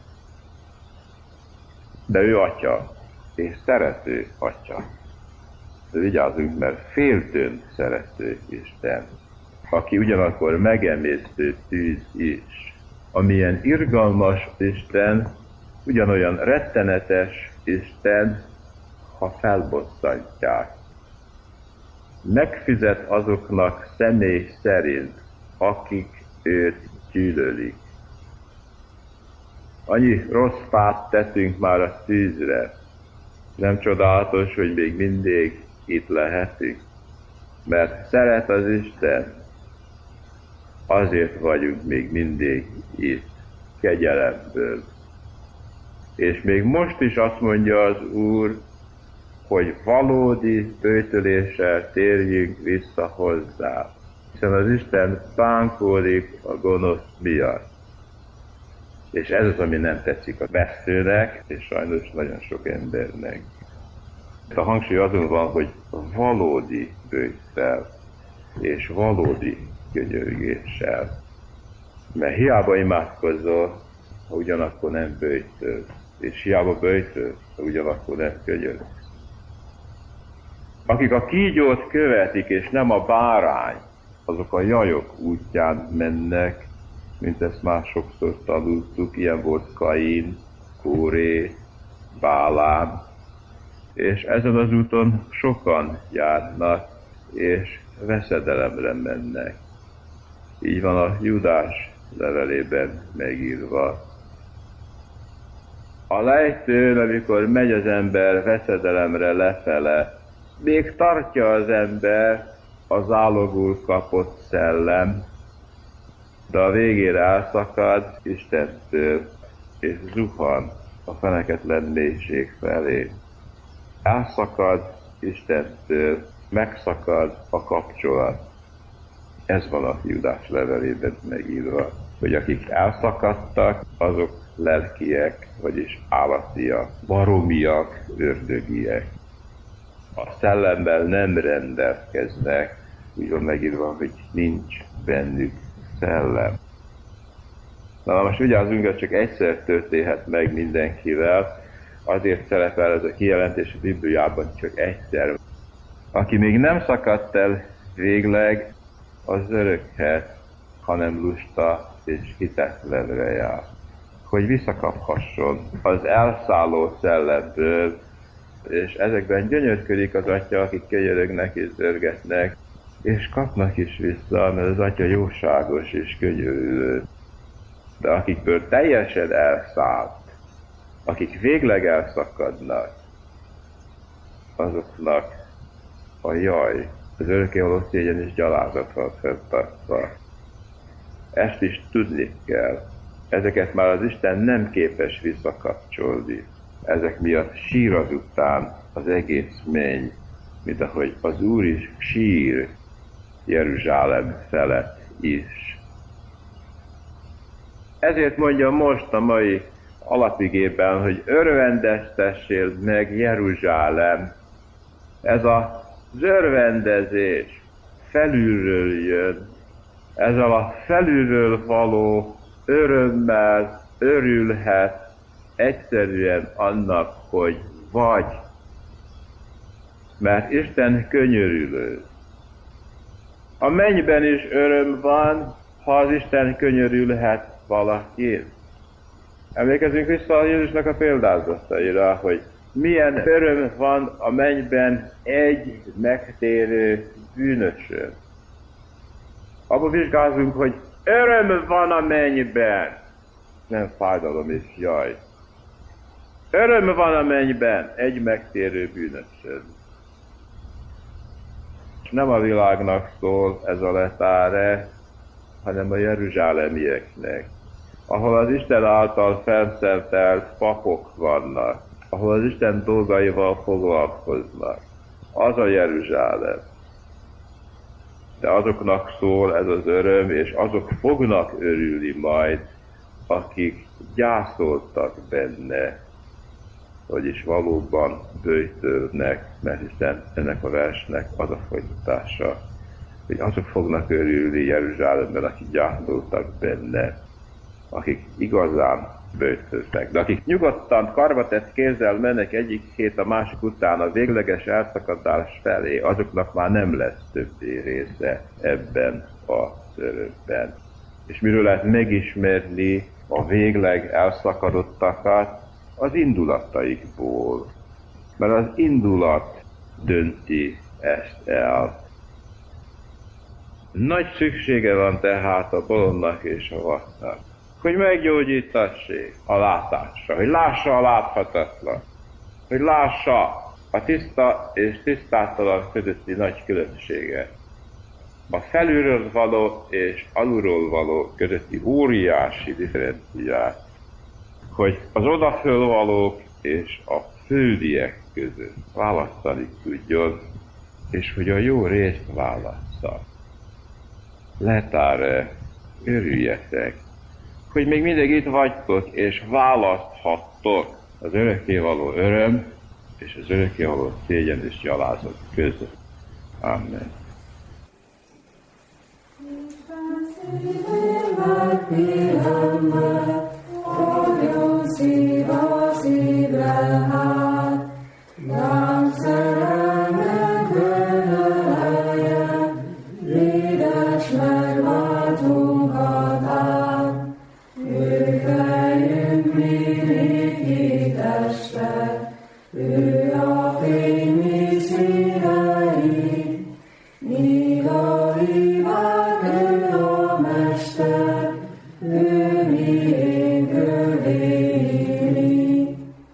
Speaker 9: De ő Atya, és szerető Atya. De vigyázzunk, mert féltőn szerető Isten, aki ugyanakkor megemésztő tűz is. Amilyen irgalmas Isten, ugyanolyan rettenetes Isten, ha felbosszantják. Megfizet azoknak személy szerint, akik őt gyűlölik. Annyi rossz fát tettünk már a tűzre. Nem csodálatos, hogy még mindig itt lehetünk. mert szeret az Isten, azért vagyunk még mindig itt, kegyelemből. És még most is azt mondja az Úr, hogy valódi böjtöléssel térjünk vissza hozzá, hiszen az Isten bánkódik a gonosz miatt. És ez az, ami nem tetszik a beszélnek, és sajnos nagyon sok embernek. A hangsúly azon van, hogy valódi böjttel, és valódi könyörgéssel. Mert hiába imádkozol, ha ugyanakkor nem böjtöl, és hiába böjtöl, ha ugyanakkor nem könyörgsz. Akik a kígyót követik, és nem a bárány, azok a jajok útján mennek, mint ezt már sokszor tanultuk, ilyen volt Kain, Kóré, Bálám, és ezen az úton sokan járnak, és veszedelemre mennek. Így van a Júdás levelében megírva. A lejtőn, amikor megy az ember veszedelemre lefele, még tartja az ember az zálogul kapott szellem, de a végére elszakad Istentől, és zuhan a feneketlen mélység felé. Elszakad Istentől, megszakad a kapcsolat. Ez van a Júdás levelében megírva, hogy akik elszakadtak, azok lelkiek, vagyis állatiak, baromiak, ördögiek. A szellemmel nem rendelkeznek, úgy van megírva, hogy nincs bennük szellem. Na most vigyázzunk, hogy csak egyszer történhet meg mindenkivel, azért szerepel ez a kijelentés a Bibliában csak egyszer. Aki még nem szakadt el végleg, az örökhet, hanem lusta és hitetlenre jár. Hogy visszakaphasson az elszálló szellemből, és ezekben gyönyörködik az Atya, akik könyörögnek és zörgetnek, és kapnak is vissza, mert az Atya jóságos és könyörülő. De akikből teljesen elszállt, akik végleg elszakadnak, azoknak a jaj, az örökkévaló szégyen és gyalázat van fenntartva. Ezt is tudni kell. Ezeket már az Isten nem képes visszakapcsolni. Ezek miatt sír azután az egész menny, mint ahogy az Úr is sír Jeruzsálem felett is. Ezért mondja most a mai alapigében, hogy örvendeztessél meg Jeruzsálem. Ez az örvendezés felülről jön, ezzel a felülről való örömmel örülhet egyszerűen annak, hogy vagy. Mert Isten könyörülő. A mennyben is öröm van, ha az Isten könyörülhet valakin. Emlékezünk vissza a Jézusnak a példázataira, hogy milyen öröm van a mennyben egy megtérő bűnösön. Abba vizsgázunk, hogy öröm van a mennyben, nem fájdalom és jaj. Öröm van a mennyben egy megtérő bűnösön. És nem a világnak szól ez a letáre, hanem a jeruzsálemieknek, ahol az Isten által felszentelt papok vannak, ahol az Isten dolgaival foglalkoznak. Az a Jeruzsálem. De azoknak szól ez az öröm, és azok fognak örülni majd, akik gyászoltak benne, vagyis valóban böjtölnek, mert hiszen ennek a versnek az a folytatása, hogy azok fognak örülni Jeruzsálemben, akik gyászoltak benne, akik igazán böjtöltek. De akik nyugodtan karbatett kézzel mennek egyik hét a másik után a végleges elszakadás felé, azoknak már nem lesz többé része ebben az örömben. És miről lehet megismerni a végleg elszakadottakat? Az indulataikból. Mert az indulat dönti ezt el. Nagy szüksége van tehát a bolondnak és a vaknak, hogy meggyógyítassék a látásra, hogy lássa a láthatatlan, hogy lássa a tiszta és tisztátalan közötti nagy különbséget, a felülről való és alulról való közötti óriási differenciát, hogy az odaföl valók és a földiek között választani tudjon, és hogy a jó részt válassza. Letáre, örüljetek, hogy még mindig itt vagytok, és választhattok az örökkévaló öröm és az örökkévaló szégyen és gyalázat között. Amen.
Speaker 7: Ő a fény mi szívei, míg a hívák ő a mester, ő miénk véli.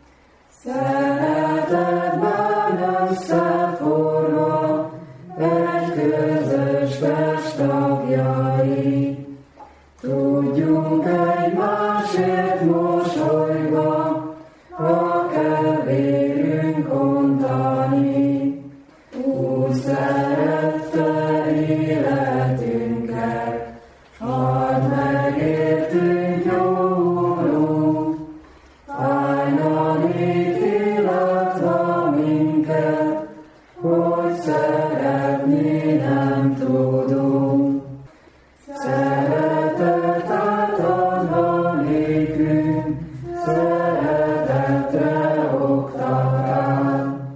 Speaker 7: Szeretetben összeforva, egy közös test tagjai, tudjunk egymásért mosolyva, ha kell vérünk ontani. Úgy szerette életünket, hadd megértünk, jó Urunk, fájnan ítéltve minket, hogy szeretni nem tudunk. Szeretetet adva nékünk, szeretetre oktatál.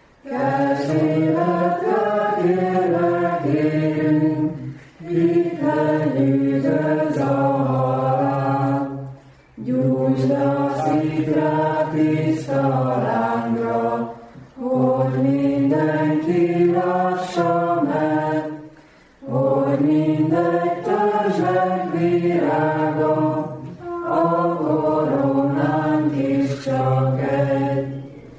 Speaker 7: Kesélettel kérlek érünk, hitlen üdvöz a halál. Gyújtsd a szívre tiszta lángra, hogy mindenki lássa meg, hogy mindegy törzsek virága, a koronánk is csak egy.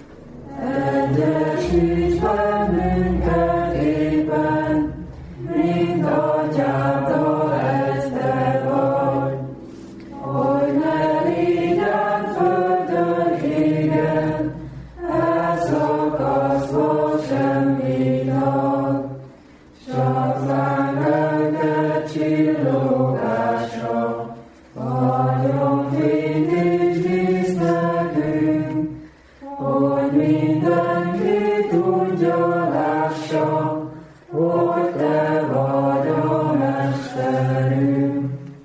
Speaker 7: Egyesíts bennünket éppen, mint atyáddal egy te vagy, hogy ne légyen földön égen, elszakasztva semmi tag, csak lángelket csillogásra, adjon fényt és dísz nekünk, hogy mindenki tudja, lássa, hogy te vagy a mesterünk.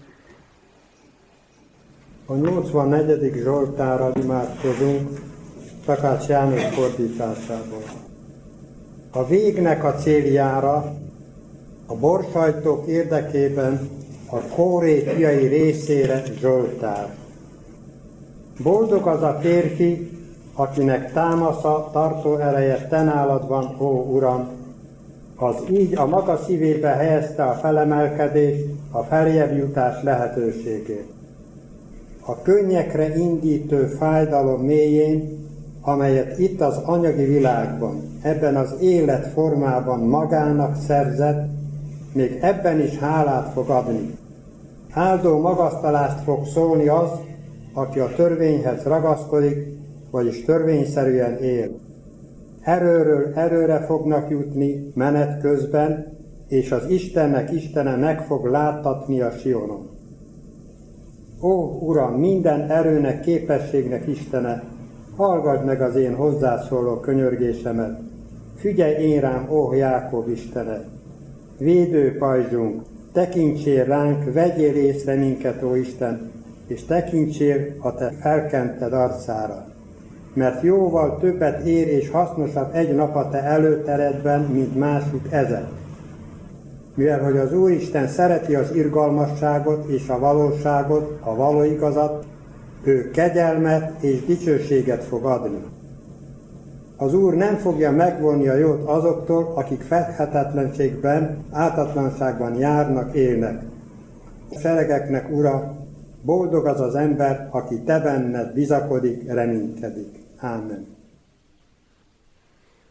Speaker 10: A 84. Zsoltárral imádkozunk, Takács János fordításából. A végnek a céljára, a borsajtók érdekében a Kóré fiai részére Zsoltár. Boldog az a férfi, akinek támasza, tartó ereje te nálad van, ó Uram, az így a maga szívébe helyezte a felemelkedést, a feljebb jutás lehetőségét. A könnyekre indítő fájdalom mélyén, amelyet itt az anyagi világban, ebben az életformában magának szerzett, még ebben is hálát fog adni. Áldó magasztalást fog szólni az, aki a törvényhez ragaszkodik, vagyis törvényszerűen él. Erőről erőre fognak jutni menet közben, és az Istennek Istene meg fog láttatni a Sionon. Ó, Uram, minden erőnek, képességnek Istene, hallgass meg az én hozzászóló könyörgésemet, figyelj én rám, ó Jákob Istene! Védő pajzsunk, tekintsél ránk, vegyél észre minket, ó Isten, és tekintsél a te felkented arcára. Mert jóval többet ér és hasznosabb egy nap a te előteredben, mint másút ezen. Mivel hogy az Úristen szereti az irgalmasságot és a valóságot, a való igazat, ő kegyelmet és dicsőséget fog adni. Az Úr nem fogja megvonni a jót azoktól, akik fedhetetlenségben, ártatlanságban járnak, élnek. A seregeknek Ura, boldog az az ember, aki te benned bizakodik, reménykedik. Ámen.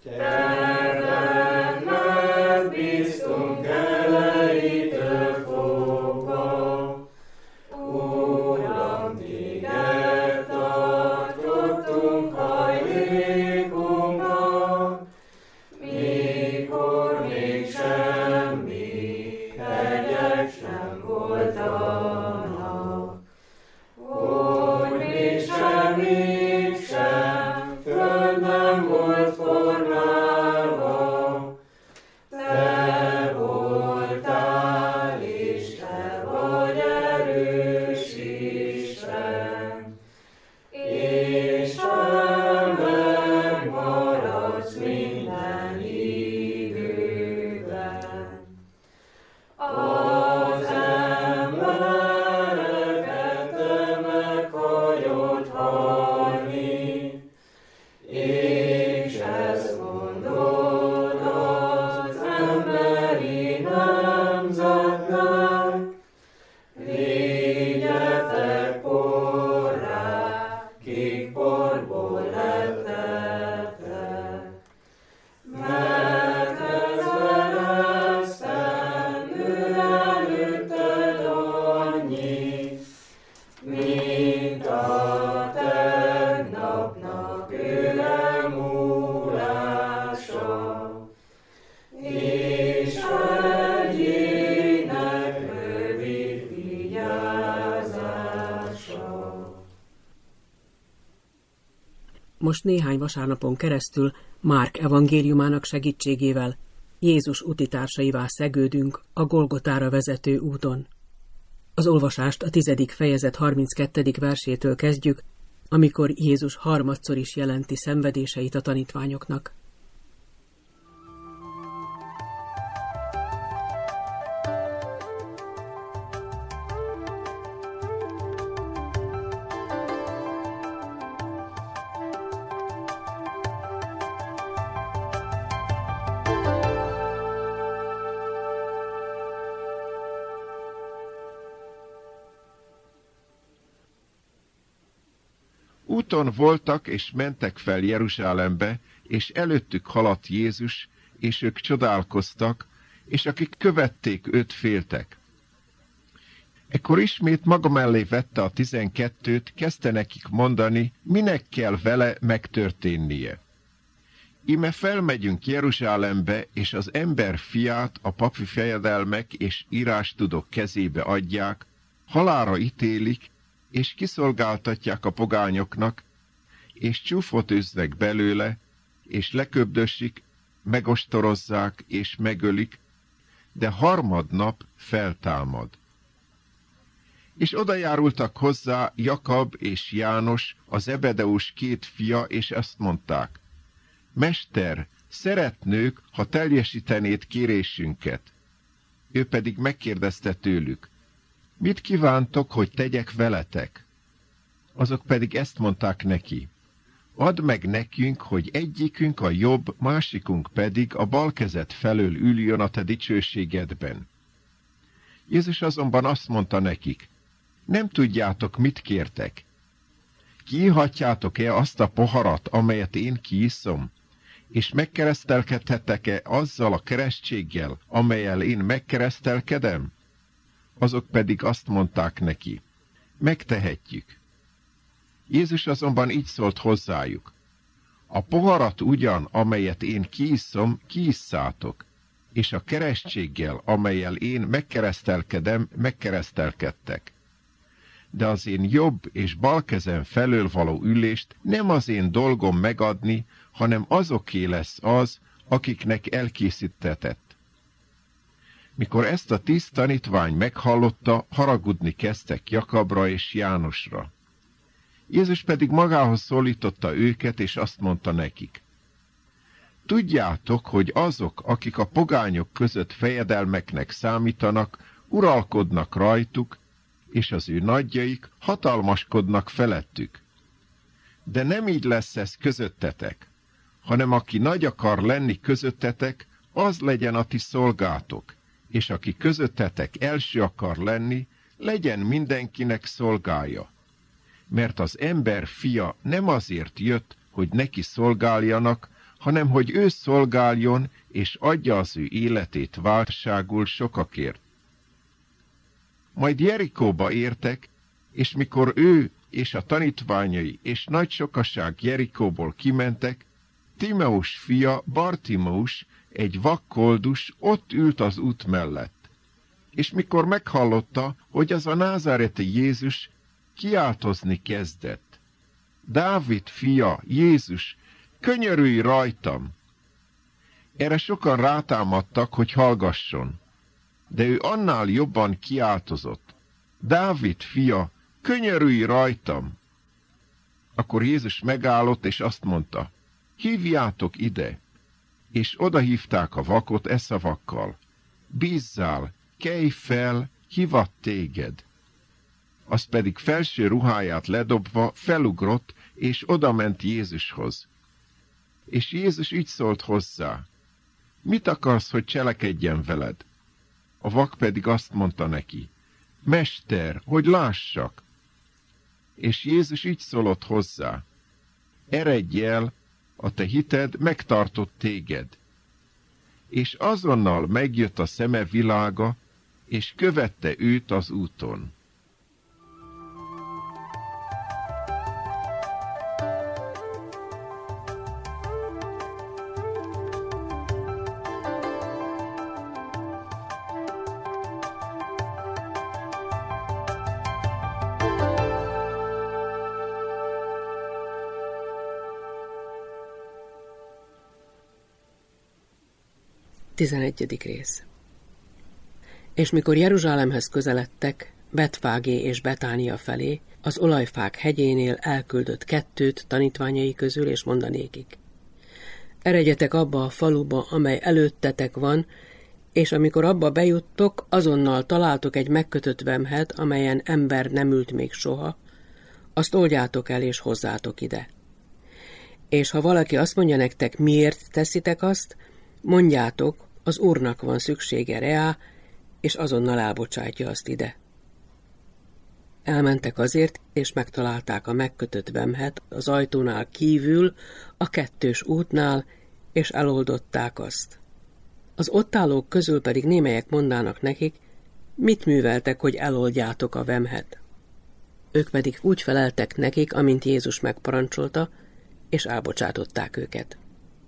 Speaker 7: Terben megbíztunk elejétől fogva, Uram, téged tartottunk hajlékunknak, mikor még semmi hegyek sem voltanak. Hogy még semmit sem, föld nem volt formálva, te voltál, és te vagy erős Isten, és te megmaradsz minden időben. Az embereket te meg hagyod halni, és ezt mondod az emberi nemzetnek, légyetek porrá, kik porból lettetek. Mert ezzel esztendő előtted annyi, mint a tegnapnak őre múlása, és egyének rövid vigyázása.
Speaker 5: Most néhány vasárnapon keresztül Márk evangéliumának segítségével Jézus utitársaivá szegődünk a Golgotára vezető úton. Az olvasást a 10. fejezet 32. versétől kezdjük, amikor Jézus harmadszor is jelenti szenvedéseit a tanítványoknak.
Speaker 11: Úton voltak és mentek fel Jeruzsálembe, és előttük haladt Jézus, és ők csodálkoztak, és akik követték őt, féltek. Ekkor ismét maga mellé vette a 12-t, kezdte nekik mondani, minek kell vele megtörténnie. Íme felmegyünk Jeruzsálembe, és az ember fiát a papi fejedelmek és írástudók kezébe adják, halálra ítélik, és kiszolgáltatják a pogányoknak, és csúfot üznek belőle, és leköbdösik, megostorozzák és megölik, de harmadnap feltámad. És odajárultak hozzá Jakab és János, az Zebedeus 2 fia, és ezt mondták: Mester, szeretnők, ha teljesítenéd kérésünket. Ő pedig megkérdezte tőlük: Mit kívántok, hogy tegyek veletek? Azok pedig ezt mondták neki: Add meg nekünk, hogy egyikünk a jobb, másikunk pedig a bal kezed felől üljön a te dicsőségedben. Jézus azonban azt mondta nekik: Nem tudjátok, mit kértek. Kiihatjátok-e azt a poharat, amelyet én kiiszom, és megkeresztelkedhetek-e azzal a keresztséggel, amellyel én megkeresztelkedem? Azok pedig azt mondták neki: Megtehetjük. Jézus azonban így szólt hozzájuk: A poharat ugyan, amelyet én kiiszom, kiisszátok, és a keresztséggel, amellyel én megkeresztelkedem, megkeresztelkedtek. De az én jobb és bal kezem felől való ülést nem az én dolgom megadni, hanem azoké lesz az, akiknek elkészítetett. Mikor ezt a 10 tanítvány meghallotta, haragudni kezdtek Jakabra és Jánosra. Jézus pedig magához szólította őket, és azt mondta nekik: Tudjátok, hogy azok, akik a pogányok között fejedelmeknek számítanak, uralkodnak rajtuk, és az ő nagyjaik hatalmaskodnak felettük. De nem így lesz ez közöttetek, hanem aki nagy akar lenni közöttetek, az legyen a ti szolgátok, és aki közöttetek első akar lenni, legyen mindenkinek szolgája. Mert az ember fia nem azért jött, hogy neki szolgáljanak, hanem hogy ő szolgáljon és adja az ő életét váltságul sokakért. Majd Jerikóba értek, és mikor ő és a tanítványai és nagy sokaság Jerikóból kimentek, Timeus fia Bartimeus, egy vakkoldus ott ült az út mellett. És mikor meghallotta, hogy az a názáreti Jézus, kiáltozni kezdett. Dávid fia, Jézus, könyörülj rajtam! Erre sokan rátámadtak, hogy hallgasson, de ő annál jobban kiáltozott. Dávid fia, könyörülj rajtam! Akkor Jézus megállott, és azt mondta, hívjátok ide! És odahívták a vakot e szavakkal. Bízzál, kelj fel, hivat téged! Az pedig felső ruháját ledobva felugrott, és odament Jézushoz. És Jézus így szólt hozzá, mit akarsz, hogy cselekedjen veled? A vak pedig azt mondta neki, Mester, hogy lássak! És Jézus így szólott hozzá, eredj el, a te hited megtartott téged. És azonnal megjött a szeme világa, és követte őt az úton.
Speaker 5: Tizenegyedik rész. És mikor Jeruzsálemhez közeledtek, Betfágé és Betánia felé, az olajfák hegyénél elküldött 2 tanítványai közül, és mondanékik. Eredjetek abba a faluba, amely előttetek van, és amikor abba bejuttok, azonnal találtok egy megkötött vemhet, amelyen ember nem ült még soha, azt oldjátok el, és hozzátok ide. És ha valaki azt mondja nektek, miért teszitek azt, mondjátok, az Úrnak van szüksége reá, és azonnal elbocsátja azt ide. Elmentek azért, és megtalálták a megkötött vemhet az ajtónál kívül, a 2. útnál, és eloldották azt. Az ott állók közül pedig némelyek mondának nekik, mit műveltek, hogy eloldjátok a vemhet. Ők pedig úgy feleltek nekik, amint Jézus megparancsolta, és elbocsátották őket.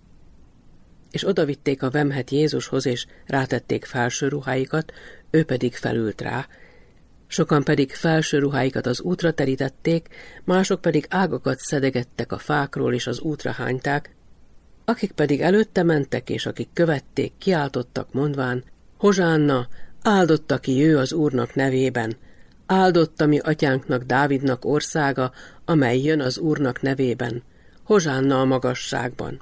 Speaker 5: És odavitték a vemhet Jézushoz, és rátették felső ruháikat, ő pedig felült rá. Sokan pedig felső ruháikat az útra terítették, mások pedig ágakat szedegettek a fákról, és az útra hányták, akik pedig előtte mentek, és akik követték, kiáltottak mondván, Hozsánna, áldott, aki jő az Úrnak nevében, áldott a mi atyánknak, Dávidnak országa, amely jön az Úrnak nevében, Hozsánna a magasságban.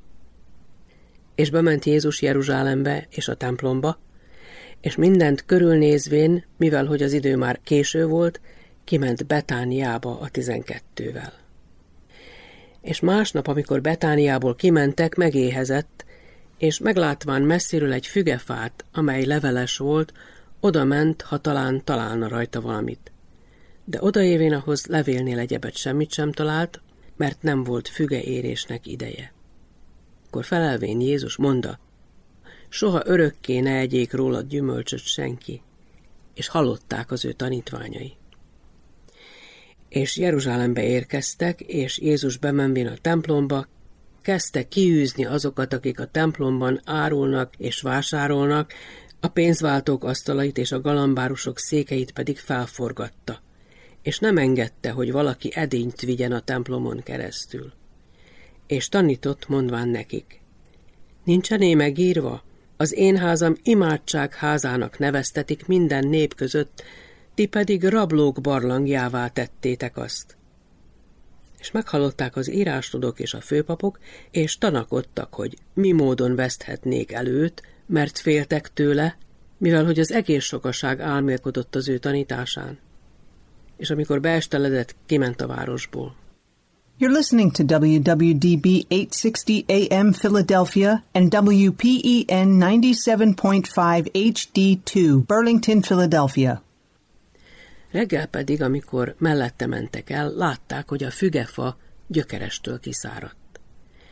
Speaker 5: És bement Jézus Jeruzsálembe és a templomba, és mindent körülnézvén, mivel hogy az idő már késő volt, kiment Betániába a 12-vel. És másnap, amikor Betániából kimentek, megéhezett, és meglátván messziről egy fügefát, amely leveles volt, odament, ha találna rajta valamit. De odaérvén ahhoz levélnél egyebet semmit sem talált, mert nem volt fügeérésnek ideje. Akkor felelvén Jézus mondta, soha örökké ne egyék róla gyümölcsöt senki, és hallották az ő tanítványai. És Jeruzsálembe érkeztek, és Jézus bemenvén a templomba, kezdte kiűzni azokat, akik a templomban árulnak és vásárolnak, a pénzváltók asztalait és a galambárusok székeit pedig felforgatta, és nem engedte, hogy valaki edényt vigyen a templomon keresztül. És tanított, mondván nekik, nincsené megírva, az én házam imádság házának neveztetik minden nép között, ti pedig rablók barlangjává tettétek azt. És meghallották az írástudók és a főpapok, és tanakodtak, hogy mi módon veszthetnék el őt, mert féltek tőle, mivel hogy az egész sokaság álmélkodott az ő tanításán. És amikor beesteledett, kiment a városból.
Speaker 2: You're listening to WWDB 860 AM Philadelphia and WPEN 97.5 HD2 Burlington, Philadelphia.
Speaker 5: Reggel pedig, amikor mellette mentek el, látták, hogy a fügefa gyökerestől kiszáradt.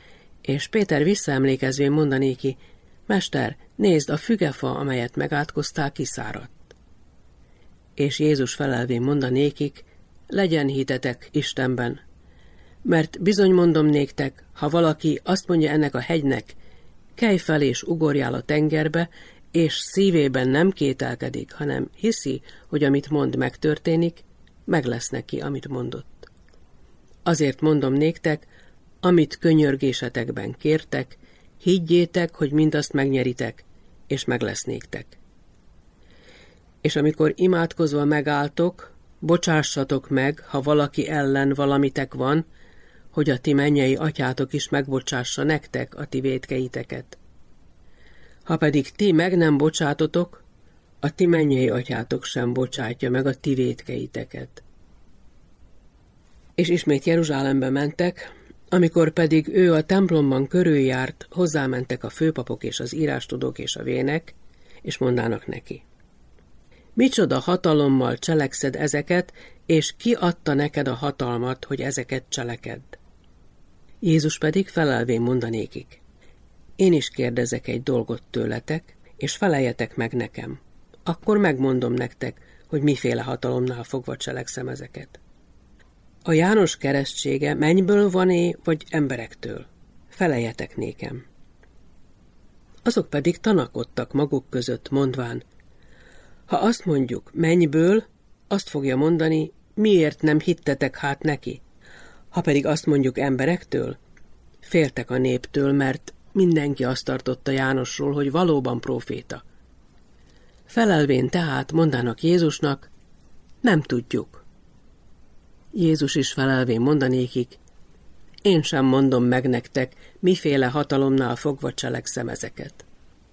Speaker 5: És Péter visszaemlékezvén mondanéki, Mester, nézd, a fügefa, amelyet megátkoztál, kiszáradt. És Jézus felelvén mondanékik, legyen hitetek Istenben, mert bizony mondom néktek, ha valaki azt mondja ennek a hegynek, kelj fel és ugorjál a tengerbe, és szívében nem kételkedik, hanem hiszi, hogy amit mond megtörténik, meg lesz neki, amit mondott. Azért mondom néktek, amit könyörgésetekben kértek, higgyétek, hogy mindazt megnyeritek, és meg lesz néktek. És amikor imádkozva megálltok, bocsássatok meg, ha valaki ellen valamitek van, hogy a ti mennyei atyátok is megbocsássa nektek a ti vétkeiteket. Ha pedig ti meg nem bocsátotok, a ti mennyei atyátok sem bocsátja meg a ti vétkeiteket. És ismét Jeruzsálembe mentek, amikor pedig ő a templomban körüljárt, hozzámentek a főpapok és az írástudók és a vének, és mondának neki. Micsoda hatalommal cselekszed ezeket, és ki adta neked a hatalmat, hogy ezeket cselekedd? Jézus pedig felelvén mondanékik. Én is kérdezek egy dolgot tőletek, és feleljetek meg nekem. Akkor megmondom nektek, hogy miféle hatalomnál fogva cselekszem ezeket. A János keresztsége mennyből van-e, vagy emberektől? Feleljetek nékem. Azok pedig tanakodtak maguk között, mondván, ha azt mondjuk mennyből, azt fogja mondani, miért nem hittetek hát neki? Ha pedig azt mondjuk emberektől, féltek a néptől, mert mindenki azt tartotta Jánosról, hogy valóban próféta. Felelvén tehát mondának Jézusnak, nem tudjuk. Jézus is felelvén mondanékik, én sem mondom meg nektek, miféle hatalomnál fogva cselekszem ezeket.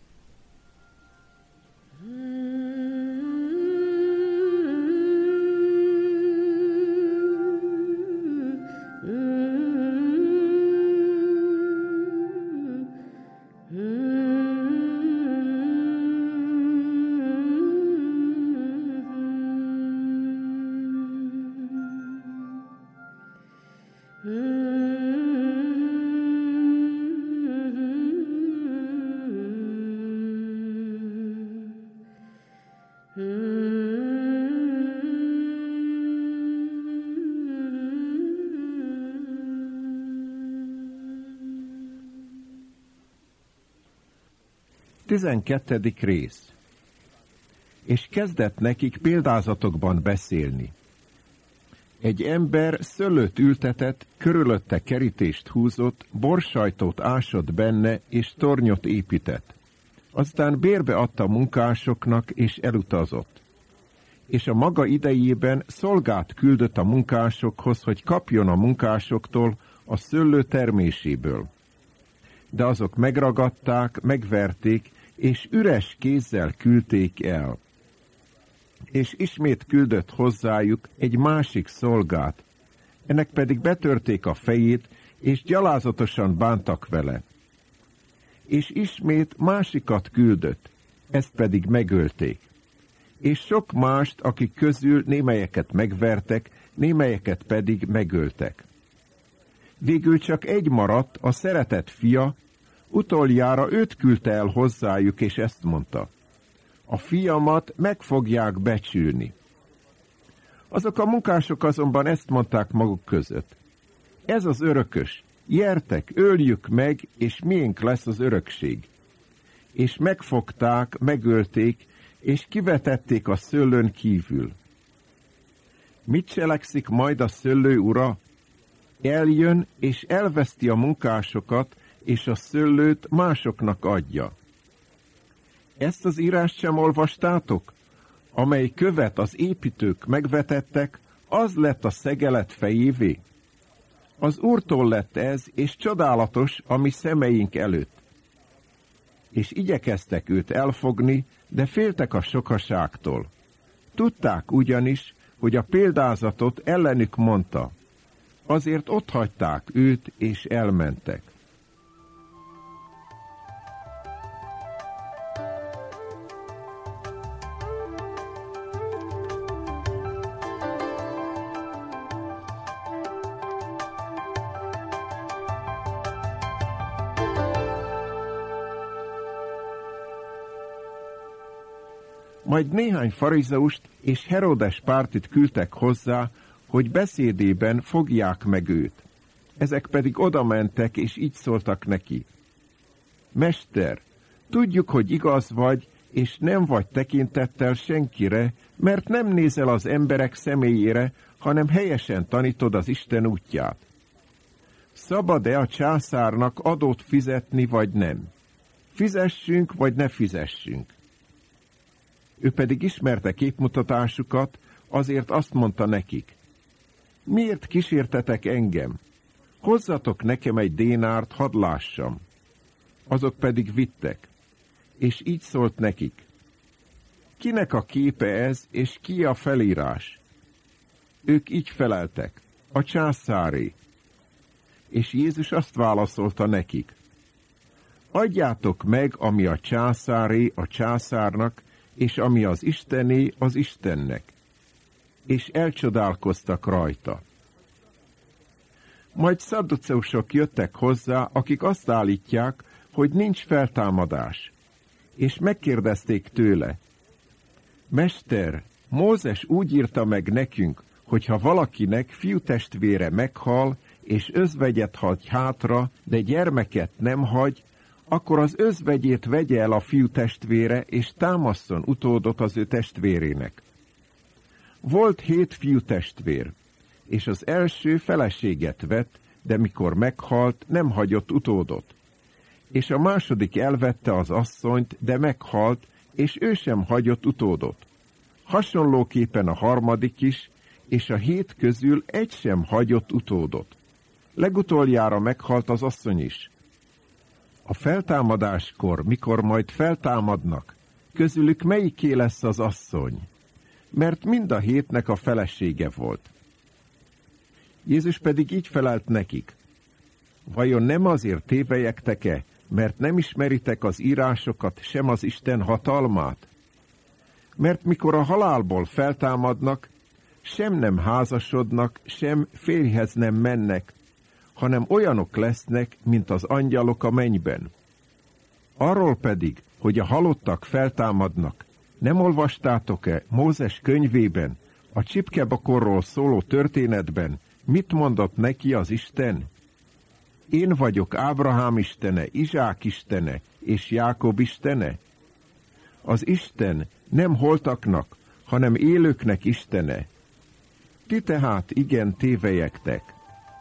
Speaker 11: Tizenkettedik rész. És kezdett nekik példázatokban beszélni. Egy ember szőlőt ültetett, körülötte kerítést húzott, borsajtót ásott benne, és tornyot épített. Aztán bérbe adta munkásoknak, és elutazott. És a maga idejében szolgát küldött a munkásokhoz, hogy kapjon a munkásoktól a szőlő terméséből. De azok megragadták, megverték, és üres kézzel küldték el. És ismét küldött hozzájuk egy másik szolgát, ennek pedig betörték a fejét, és gyalázatosan bántak vele. És ismét másikat küldött, ezt pedig megölték. És sok mást, akik közül némelyeket megvertek, némelyeket pedig megöltek. Végül csak egy maradt, a szeretett fia, utoljára őt küldte el hozzájuk, és ezt mondta, a fiamat meg fogják becsülni. Azok a munkások azonban ezt mondták maguk között. Ez az örökös, gyertek, öljük meg, és miénk lesz az örökség. És megfogták, megölték, és kivetették a szőlőn kívül. Mit cselekszik majd a szőlő ura? Eljön, és elveszti a munkásokat, és a szőlőt másoknak adja. Ezt az írást sem olvastátok? Amely követ az építők megvetettek, az lett a szegelet fejévé. Az Úrtól lett ez, és csodálatos a mi szemeink előtt. És igyekeztek őt elfogni, de féltek a sokaságtól. Tudták ugyanis, hogy a példázatot ellenük mondta. Azért otthagyták őt, és elmentek. Majd néhány farizeust és Herodes pártit küldtek hozzá, hogy beszédében fogják meg őt. Ezek pedig odamentek, és így szóltak neki: Mester, tudjuk, hogy igaz vagy, és nem vagy tekintettel senkire, mert nem nézel az emberek személyére, hanem helyesen tanítod az Isten útját. Szabad-e a császárnak adót fizetni, vagy nem? Fizessünk, vagy ne fizessünk? Ő pedig ismerte képmutatásukat, azért azt mondta nekik: Miért kísértetek engem? Hozzatok nekem egy dénárt, hadd lássam. Azok pedig vittek, és így szólt nekik: Kinek a képe ez, és ki a felírás? Ők így feleltek: A császáré. És Jézus azt válaszolta nekik: Adjátok meg, ami a császáré a császárnak, és ami az Istené az Istennek. És elcsodálkoztak rajta. Majd szadduceusok jöttek hozzá, akik azt állítják, hogy nincs feltámadás, és megkérdezték tőle: Mester, Mózes úgy írta meg nekünk, hogy ha valakinek fiútestvére meghal, és özvegyet hagy hátra, de gyermeket nem hagy, akkor az özvegyét vegye el a fiútestvére, és támasszon utódot az ő testvérének. Volt 7 fiútestvér, és az első feleséget vett, de mikor meghalt, nem hagyott utódot. És a második elvette az asszonyt, de meghalt, és ő sem hagyott utódot. Hasonlóképpen a harmadik is, és a 7 közül egy sem hagyott utódot. Legutoljára meghalt az asszony is. A feltámadáskor, mikor majd feltámadnak, közülük melyiké lesz az asszony? Mert mind a 7-nek a felesége volt. Jézus pedig így felelt nekik: Vajon nem azért tévelyegtek-e, mert nem ismeritek az írásokat, sem az Isten hatalmát? Mert mikor a halálból feltámadnak, sem nem házasodnak, sem férjhez nem mennek, hanem olyanok lesznek, mint az angyalok a mennyben. Arról pedig, hogy a halottak feltámadnak, nem olvastátok-e Mózes könyvében, a csipkebakorról szóló történetben, mit mondott neki az Isten? Én vagyok Ábrahám istene, Izsák istene és Jákob istene. Az Isten nem holtaknak, hanem élőknek istene. Ti tehát igen tévelyegtek.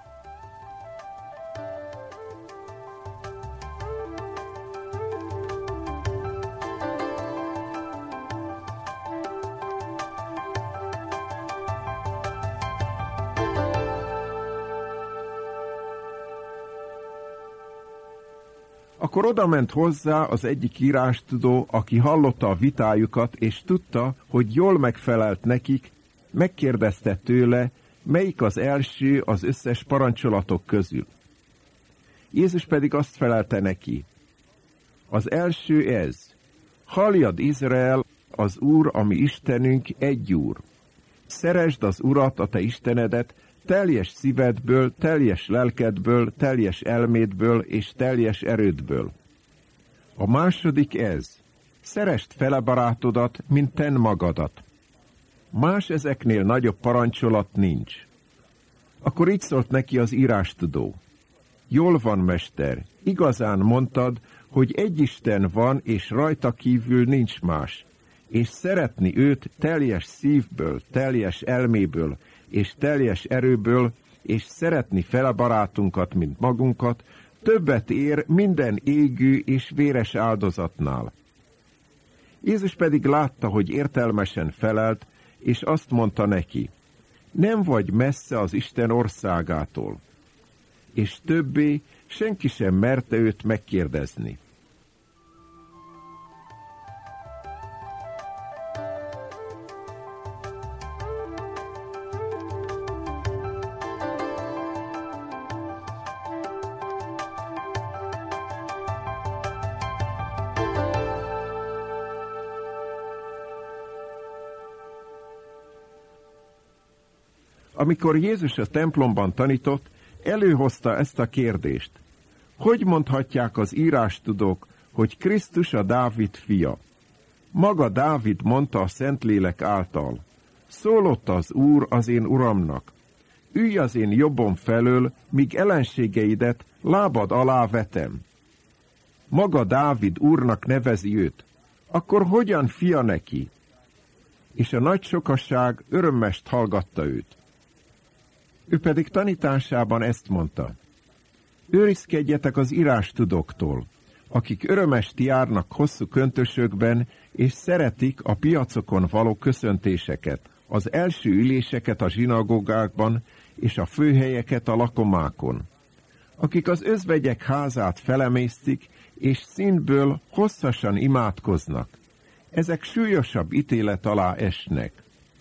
Speaker 11: Akkor odament hozzá az egyik írástudó, aki hallotta a vitájukat, és tudta, hogy jól megfelelt nekik, megkérdezte tőle, melyik az első az összes parancsolatok közül. Jézus pedig azt felelte neki: Az első ez: Halljad, Izrael, az Úr, ami Istenünk, egy Úr. Szeresd az Urat, a te Istenedet, teljes szívedből, teljes lelkedből, teljes elmédből és teljes erődből. A második ez: szeresd fele barátodat, mint ten magadat. Más ezeknél nagyobb parancsolat nincs. Akkor így szólt neki az írástudó: Jól van, mester, igazán mondtad, hogy egy Isten van, és rajta kívül nincs más, és szeretni őt teljes szívből, teljes elméből, és teljes erőből, és szeretni fele barátunkat, mint magunkat, többet ér minden égő és véres áldozatnál. Jézus pedig látta, hogy értelmesen felelt, és azt mondta neki: Nem vagy messze az Isten országától. És többé senki sem merte őt megkérdezni. Amikor Jézus a templomban tanított, előhozta ezt a kérdést: Hogy mondhatják az írástudók, hogy Krisztus a Dávid fia? Maga Dávid mondta a Szentlélek által: szólott az Úr az én uramnak: ülj az én jobbom felől, míg ellenségeidet lábad alá vetem. Maga Dávid Úrnak nevezi őt, akkor hogyan fia neki? És a nagy sokasság örömmest hallgatta őt. Ő pedig tanításában ezt mondta: őrizkedjetek az írástudóktól, akik örömest járnak hosszú köntösökben, és szeretik a piacokon való köszöntéseket, az első üléseket a zsinagógákban, és a főhelyeket a lakomákon, akik az özvegyek házát felemésztik, és színből hosszasan imádkoznak. Ezek súlyosabb ítélet alá esnek.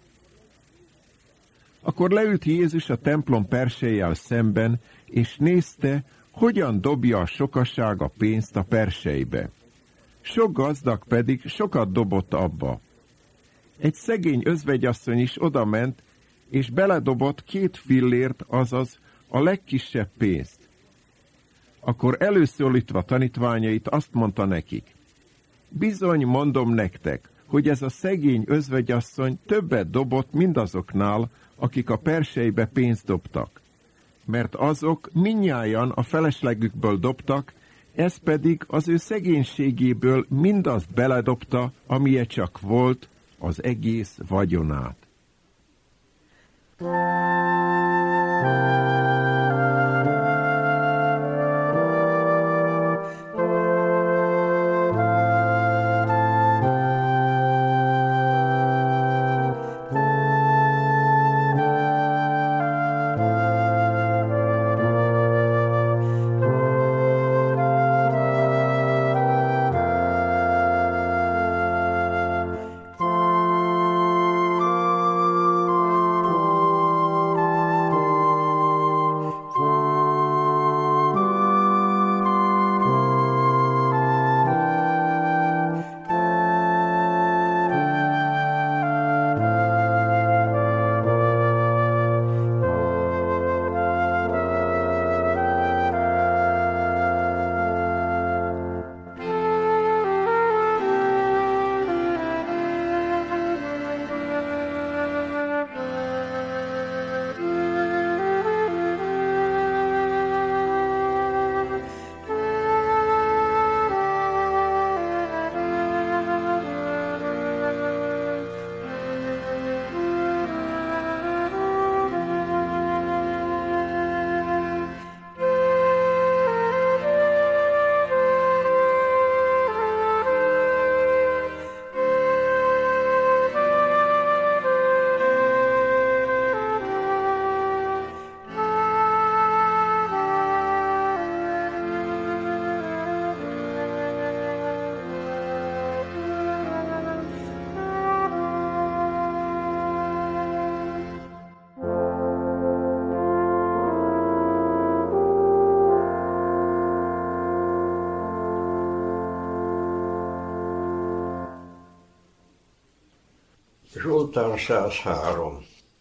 Speaker 11: Akkor leült Jézus a templom persejjel szemben, és nézte, hogyan dobja a sokasság a pénzt a persejbe. Sok gazdag pedig sokat dobott abba. Egy szegény özvegyasszony is odament, és beledobott 2 fillért, azaz a legkisebb pénzt. Akkor előszólítva tanítványait azt mondta nekik: bizony, mondom nektek, hogy ez a szegény özvegyasszony többet dobott mindazoknál, akik a persejbe pénzt dobtak. Mert azok mindnyájan a feleslegükből dobtak, ez pedig az ő szegénységéből mindazt beledobta, amilyen csak volt, az egész vagyonát.
Speaker 12: Zsoltár 103.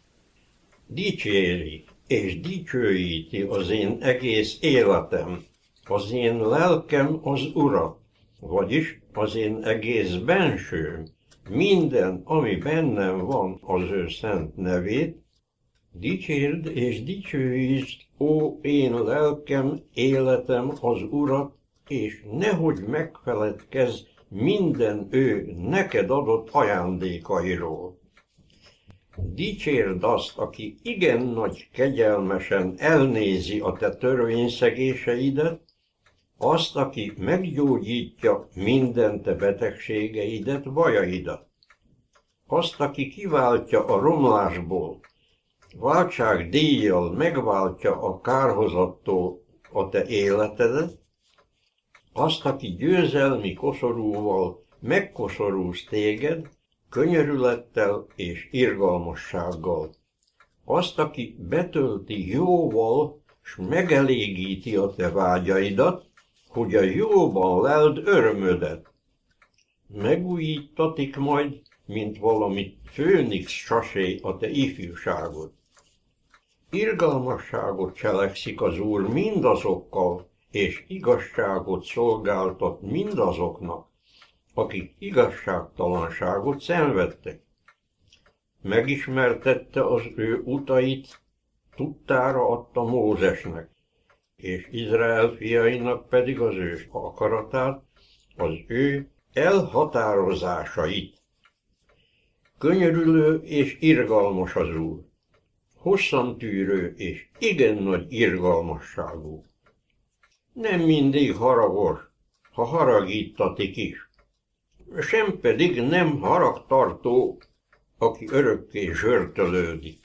Speaker 12: Dicséri és dicsőíti az én egész életem, az én lelkem az Urat, vagyis az én egész bensőm, minden, ami bennem van, az ő szent nevét. Dicsérd és dicsőítsd, ó én lelkem, életem az Urat, és nehogy megfeledkezz minden ő neked adott ajándékairól. Dicsérd azt, aki igen nagy kegyelmesen elnézi a te törvényszegéseidet, azt, aki meggyógyítja minden te betegségeidet, bajaidat, azt, aki kiváltja a romlásból, váltságdíjjal megváltja a kárhozattól a te életedet, azt, aki győzelmi koszorúval megkoszorúz téged, könyörülettel és irgalmassággal. Azt, aki betölti jóval, s megelégíti a te vágyaidat, hogy a jóban leld örömödet. Megújítatik majd, mint valami főnix sasé a te ifjúságod. Irgalmasságot cselekszik az Úr mindazokkal, és igazságot szolgáltat mindazoknak, akik igazságtalanságot szenvedtek. Megismertette az ő utait, tudtára adta Mózesnek, és Izrael fiainak pedig az ő akaratát, az ő elhatározásait. Könyörülő és irgalmas az Úr, hosszantűrő és igen nagy irgalmasságú. Nem mindig haragos, ha haragítatik is, sem pedig nem haragtartó, aki örökké zsörtölődik.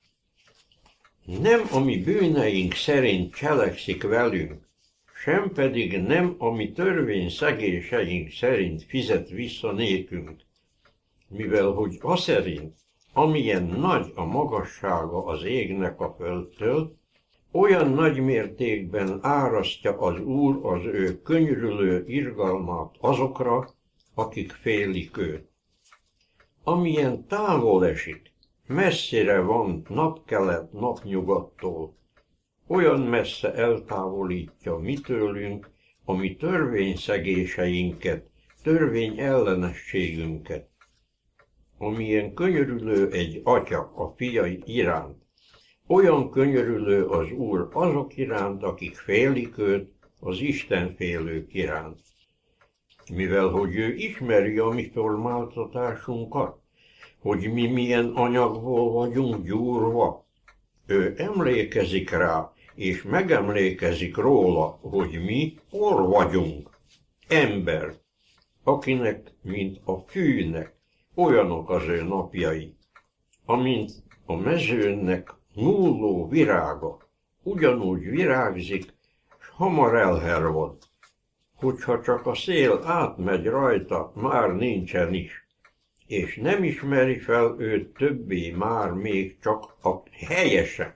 Speaker 12: Nem a mi bűneink szerint cselekszik velünk, sem pedig nem a mi törvényszegéseink szerint fizet vissza nékünk, mivel hogy aszerint, amilyen nagy a magassága az égnek a földtől, olyan nagy mértékben árasztja az Úr az ő könyörülő irgalmát azokra, akik félik őt. Amilyen távol esik, messzire van napkelet napnyugattól, olyan messze eltávolítja mi tőlünk a mi törvényszegéseinket, törvény ellenességünket. Amilyen könyörülő egy atya a fiai iránt, olyan könyörülő az Úr azok iránt, akik félik őt, az Istenfélők iránt. Mivel hogy ő ismeri a mi formáltatásunkat, hogy mi milyen anyagból vagyunk gyúrva, ő emlékezik rá, és megemlékezik róla, hogy mi hol vagyunk. Ember, akinek, mint a fűnek, olyanok az ő napjai, amint a mezőnek nulló virága, ugyanúgy virágzik, s hamar elhervad. Hogyha csak a szél átmegy rajta, már nincsen is, és nem ismeri fel őt többé már még csak a helyesen.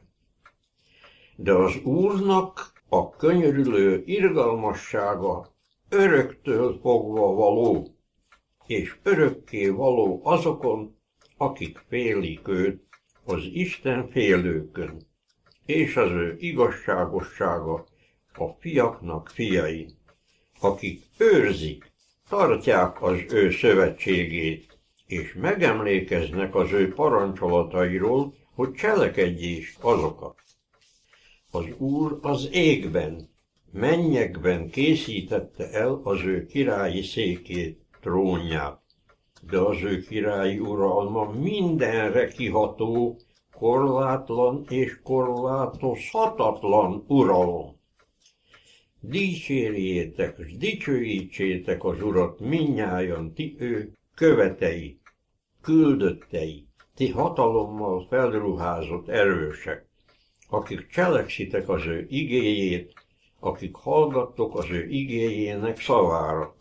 Speaker 12: De az Úrnak a könyörülő irgalmassága öröktől fogva való, és örökké való azokon, akik félik őt, az Isten félőkön, és az ő igazságossága a fiaknak fiai, akik őrzik, tartják az ő szövetségét, és megemlékeznek az ő parancsolatairól, hogy cselekedjék azokat. Az Úr az égben, mennyekben készítette el az ő királyi székét, trónját, de az ő királyi uralma mindenre kiható, korlátlan és korlátozhatatlan uralom. Dicsérjétek, s dicsőítsétek az Urat mindnyájan ti ő követei, küldöttei, ti hatalommal felruházott erősek, akik cselekszitek az ő igéjét, akik hallgattok az ő igéjének szavára.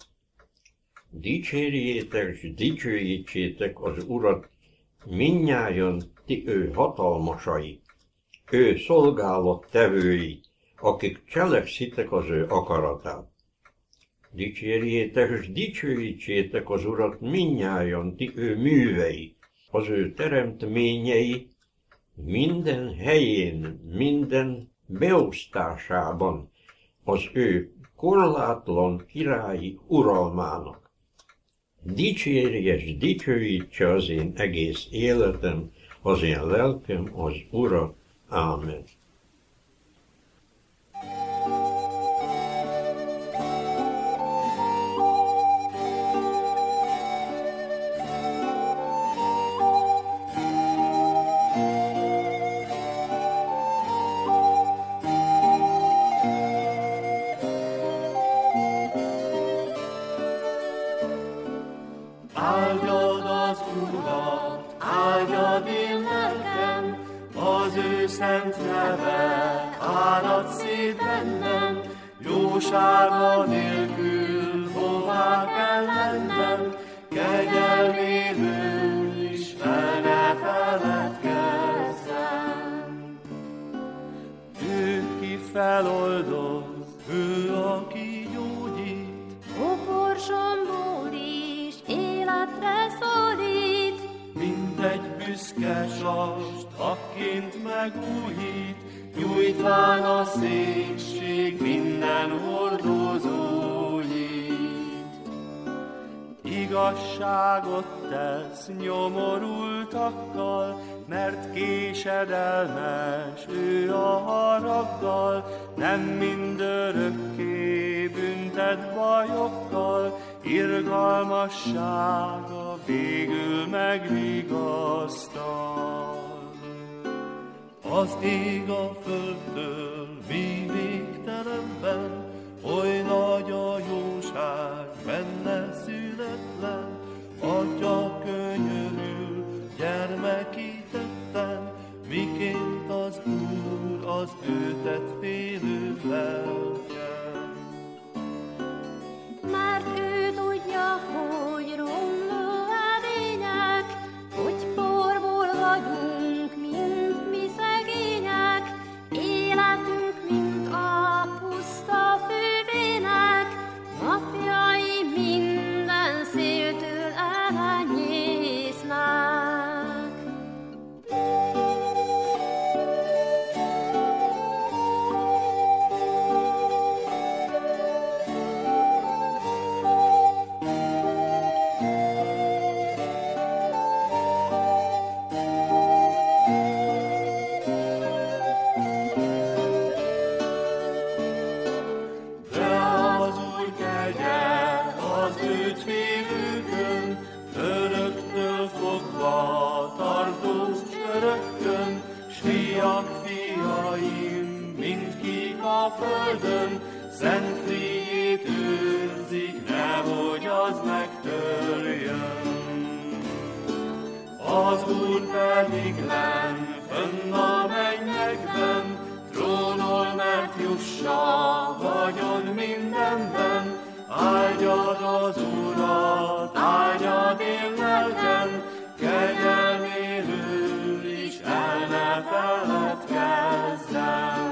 Speaker 12: Dicsérjétek, s dicsőítsétek az Urat mindnyájan ti ő hatalmasai, ő szolgálattevői, akik cselekszitek az ő akaratát. Dicsérjétek, s dicsőítsétek az Urat mindnyájan ti ő művei, az ő teremtményei, minden helyén, minden beosztásában, az ő korlátlan királyi uralmának. Dicsérje s dicsőítse az én egész életem, az én lelkem az Urat. Ámen.
Speaker 6: Áldjad az Urat, áldjad én lelkem, az ő szent neve árad szét bennem, jósága nélkül hová kell lennem, kegyelméből is fel ne feledkezzem. Ő, ki feloldoz, ő, aki gyógyít,
Speaker 13: Koporsomból is életre szólít,
Speaker 6: mint egy büszke sast, akként megújít, nyújtván a szépség minden hordozóit. igazságot tesz nyomorultakkal, mert késedelmes ő a haraggal, nem mindörökké büntet bajokkal, irgalmassága végül megvigasztal.
Speaker 3: Az ég a földtől mi végtelenben, oly nagy a jóság, benne szünetlen, Atya könyörül, gyermeki tetten, miként az Úr az őtet félő lelken.
Speaker 13: Mert ő tudja, hogy romló edények, hogy porból vagyunk, mint mi szegények, életünk, mint a puszta fűvének, napjai minden széltől elenyésznek.
Speaker 6: Földön, szent friét őrzik, nehogy az megtörjön. Az Úr pedig lenn, fönn a mennyekben, trónol, mert jussa vagyon mindenben. Áldjad az Urat, áldjad én lelkem, kegyelméről is el ne feledkezzem.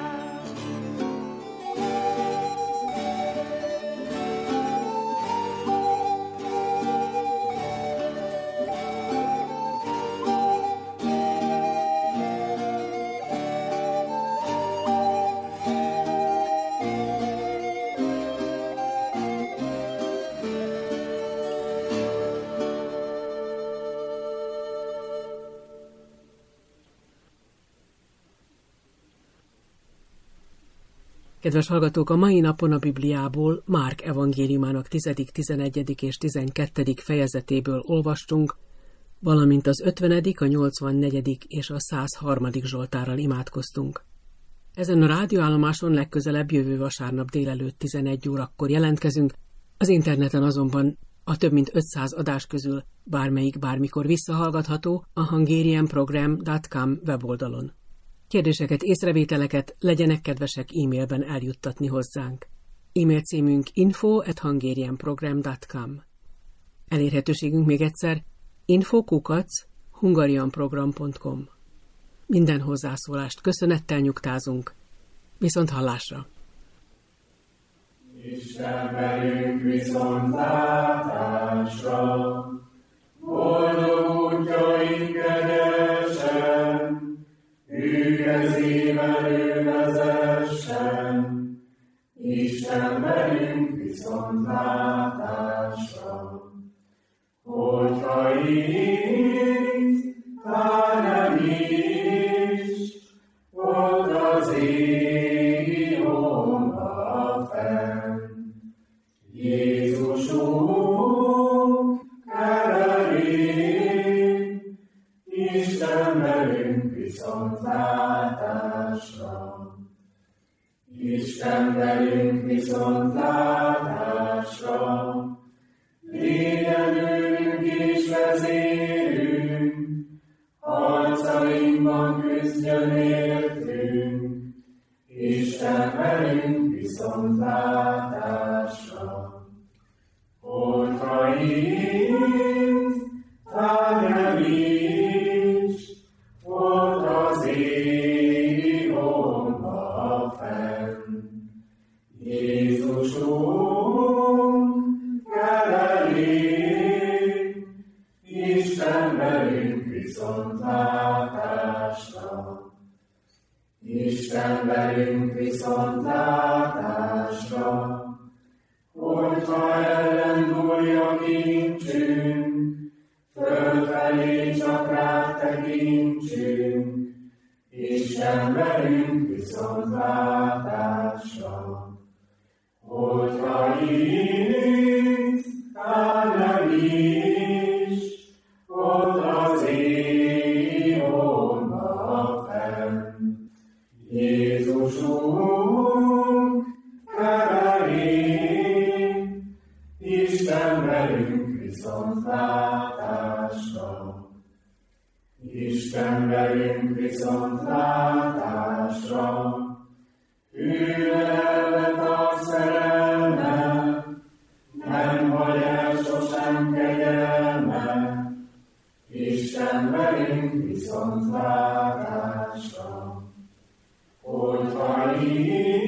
Speaker 5: Kedves hallgatók, a mai napon a Bibliából Márk evangéliumának 10., 11. és 12. fejezetéből olvastunk, valamint az 50., a 84. és a 103. Zsoltárral imádkoztunk. Ezen a rádióállomáson legközelebb jövő vasárnap délelőtt 11 órakor jelentkezünk, az interneten azonban a több mint 500 adás közül bármelyik bármikor visszahallgatható a hungarianprogram.com weboldalon. Kérdéseket, észrevételeket legyenek kedvesek e-mailben eljuttatni hozzánk. E-mail címünk info@hungarianprogram.com. Elérhetőségünk még egyszer info@hungarianprogram.com. Minden hozzászólást köszönettel nyugtázunk. Viszont hallásra!
Speaker 7: Isten velünk viszontlátásra, boldog útjaink kegyesen, ő kezével ő vezessen, Isten velünk viszontlátásra. Hogyha itt, hát nem is, ott az égi honlap fenn, Jézusunk keverén, Isten velünk viszontlátásra. Isten velünk viszontlátásra, légyen őrünk és vezérünk, harcainkban küzdjön értünk, Isten velünk viszontlátásra. Hogyha itt, hát nem is, ott az égi honlap fenn, Jézusunk keverén, Isten velünk viszontlátásra. Isten velünk viszontlátásra, hogyha ellendúlja kincsünk, fölfelé csak rád tekintsünk, Isten velünk viszontlátásra. Hogyha itt áll nem is, ott az éjjonna fenn, Jézusunk keverén, Isten velünk viszontlátásra. Isten velünk viszontlátásra. Ülelvet a szerelme, nem hagy el sosem kegyelme, Isten velünk viszontlátásra. Hogyha így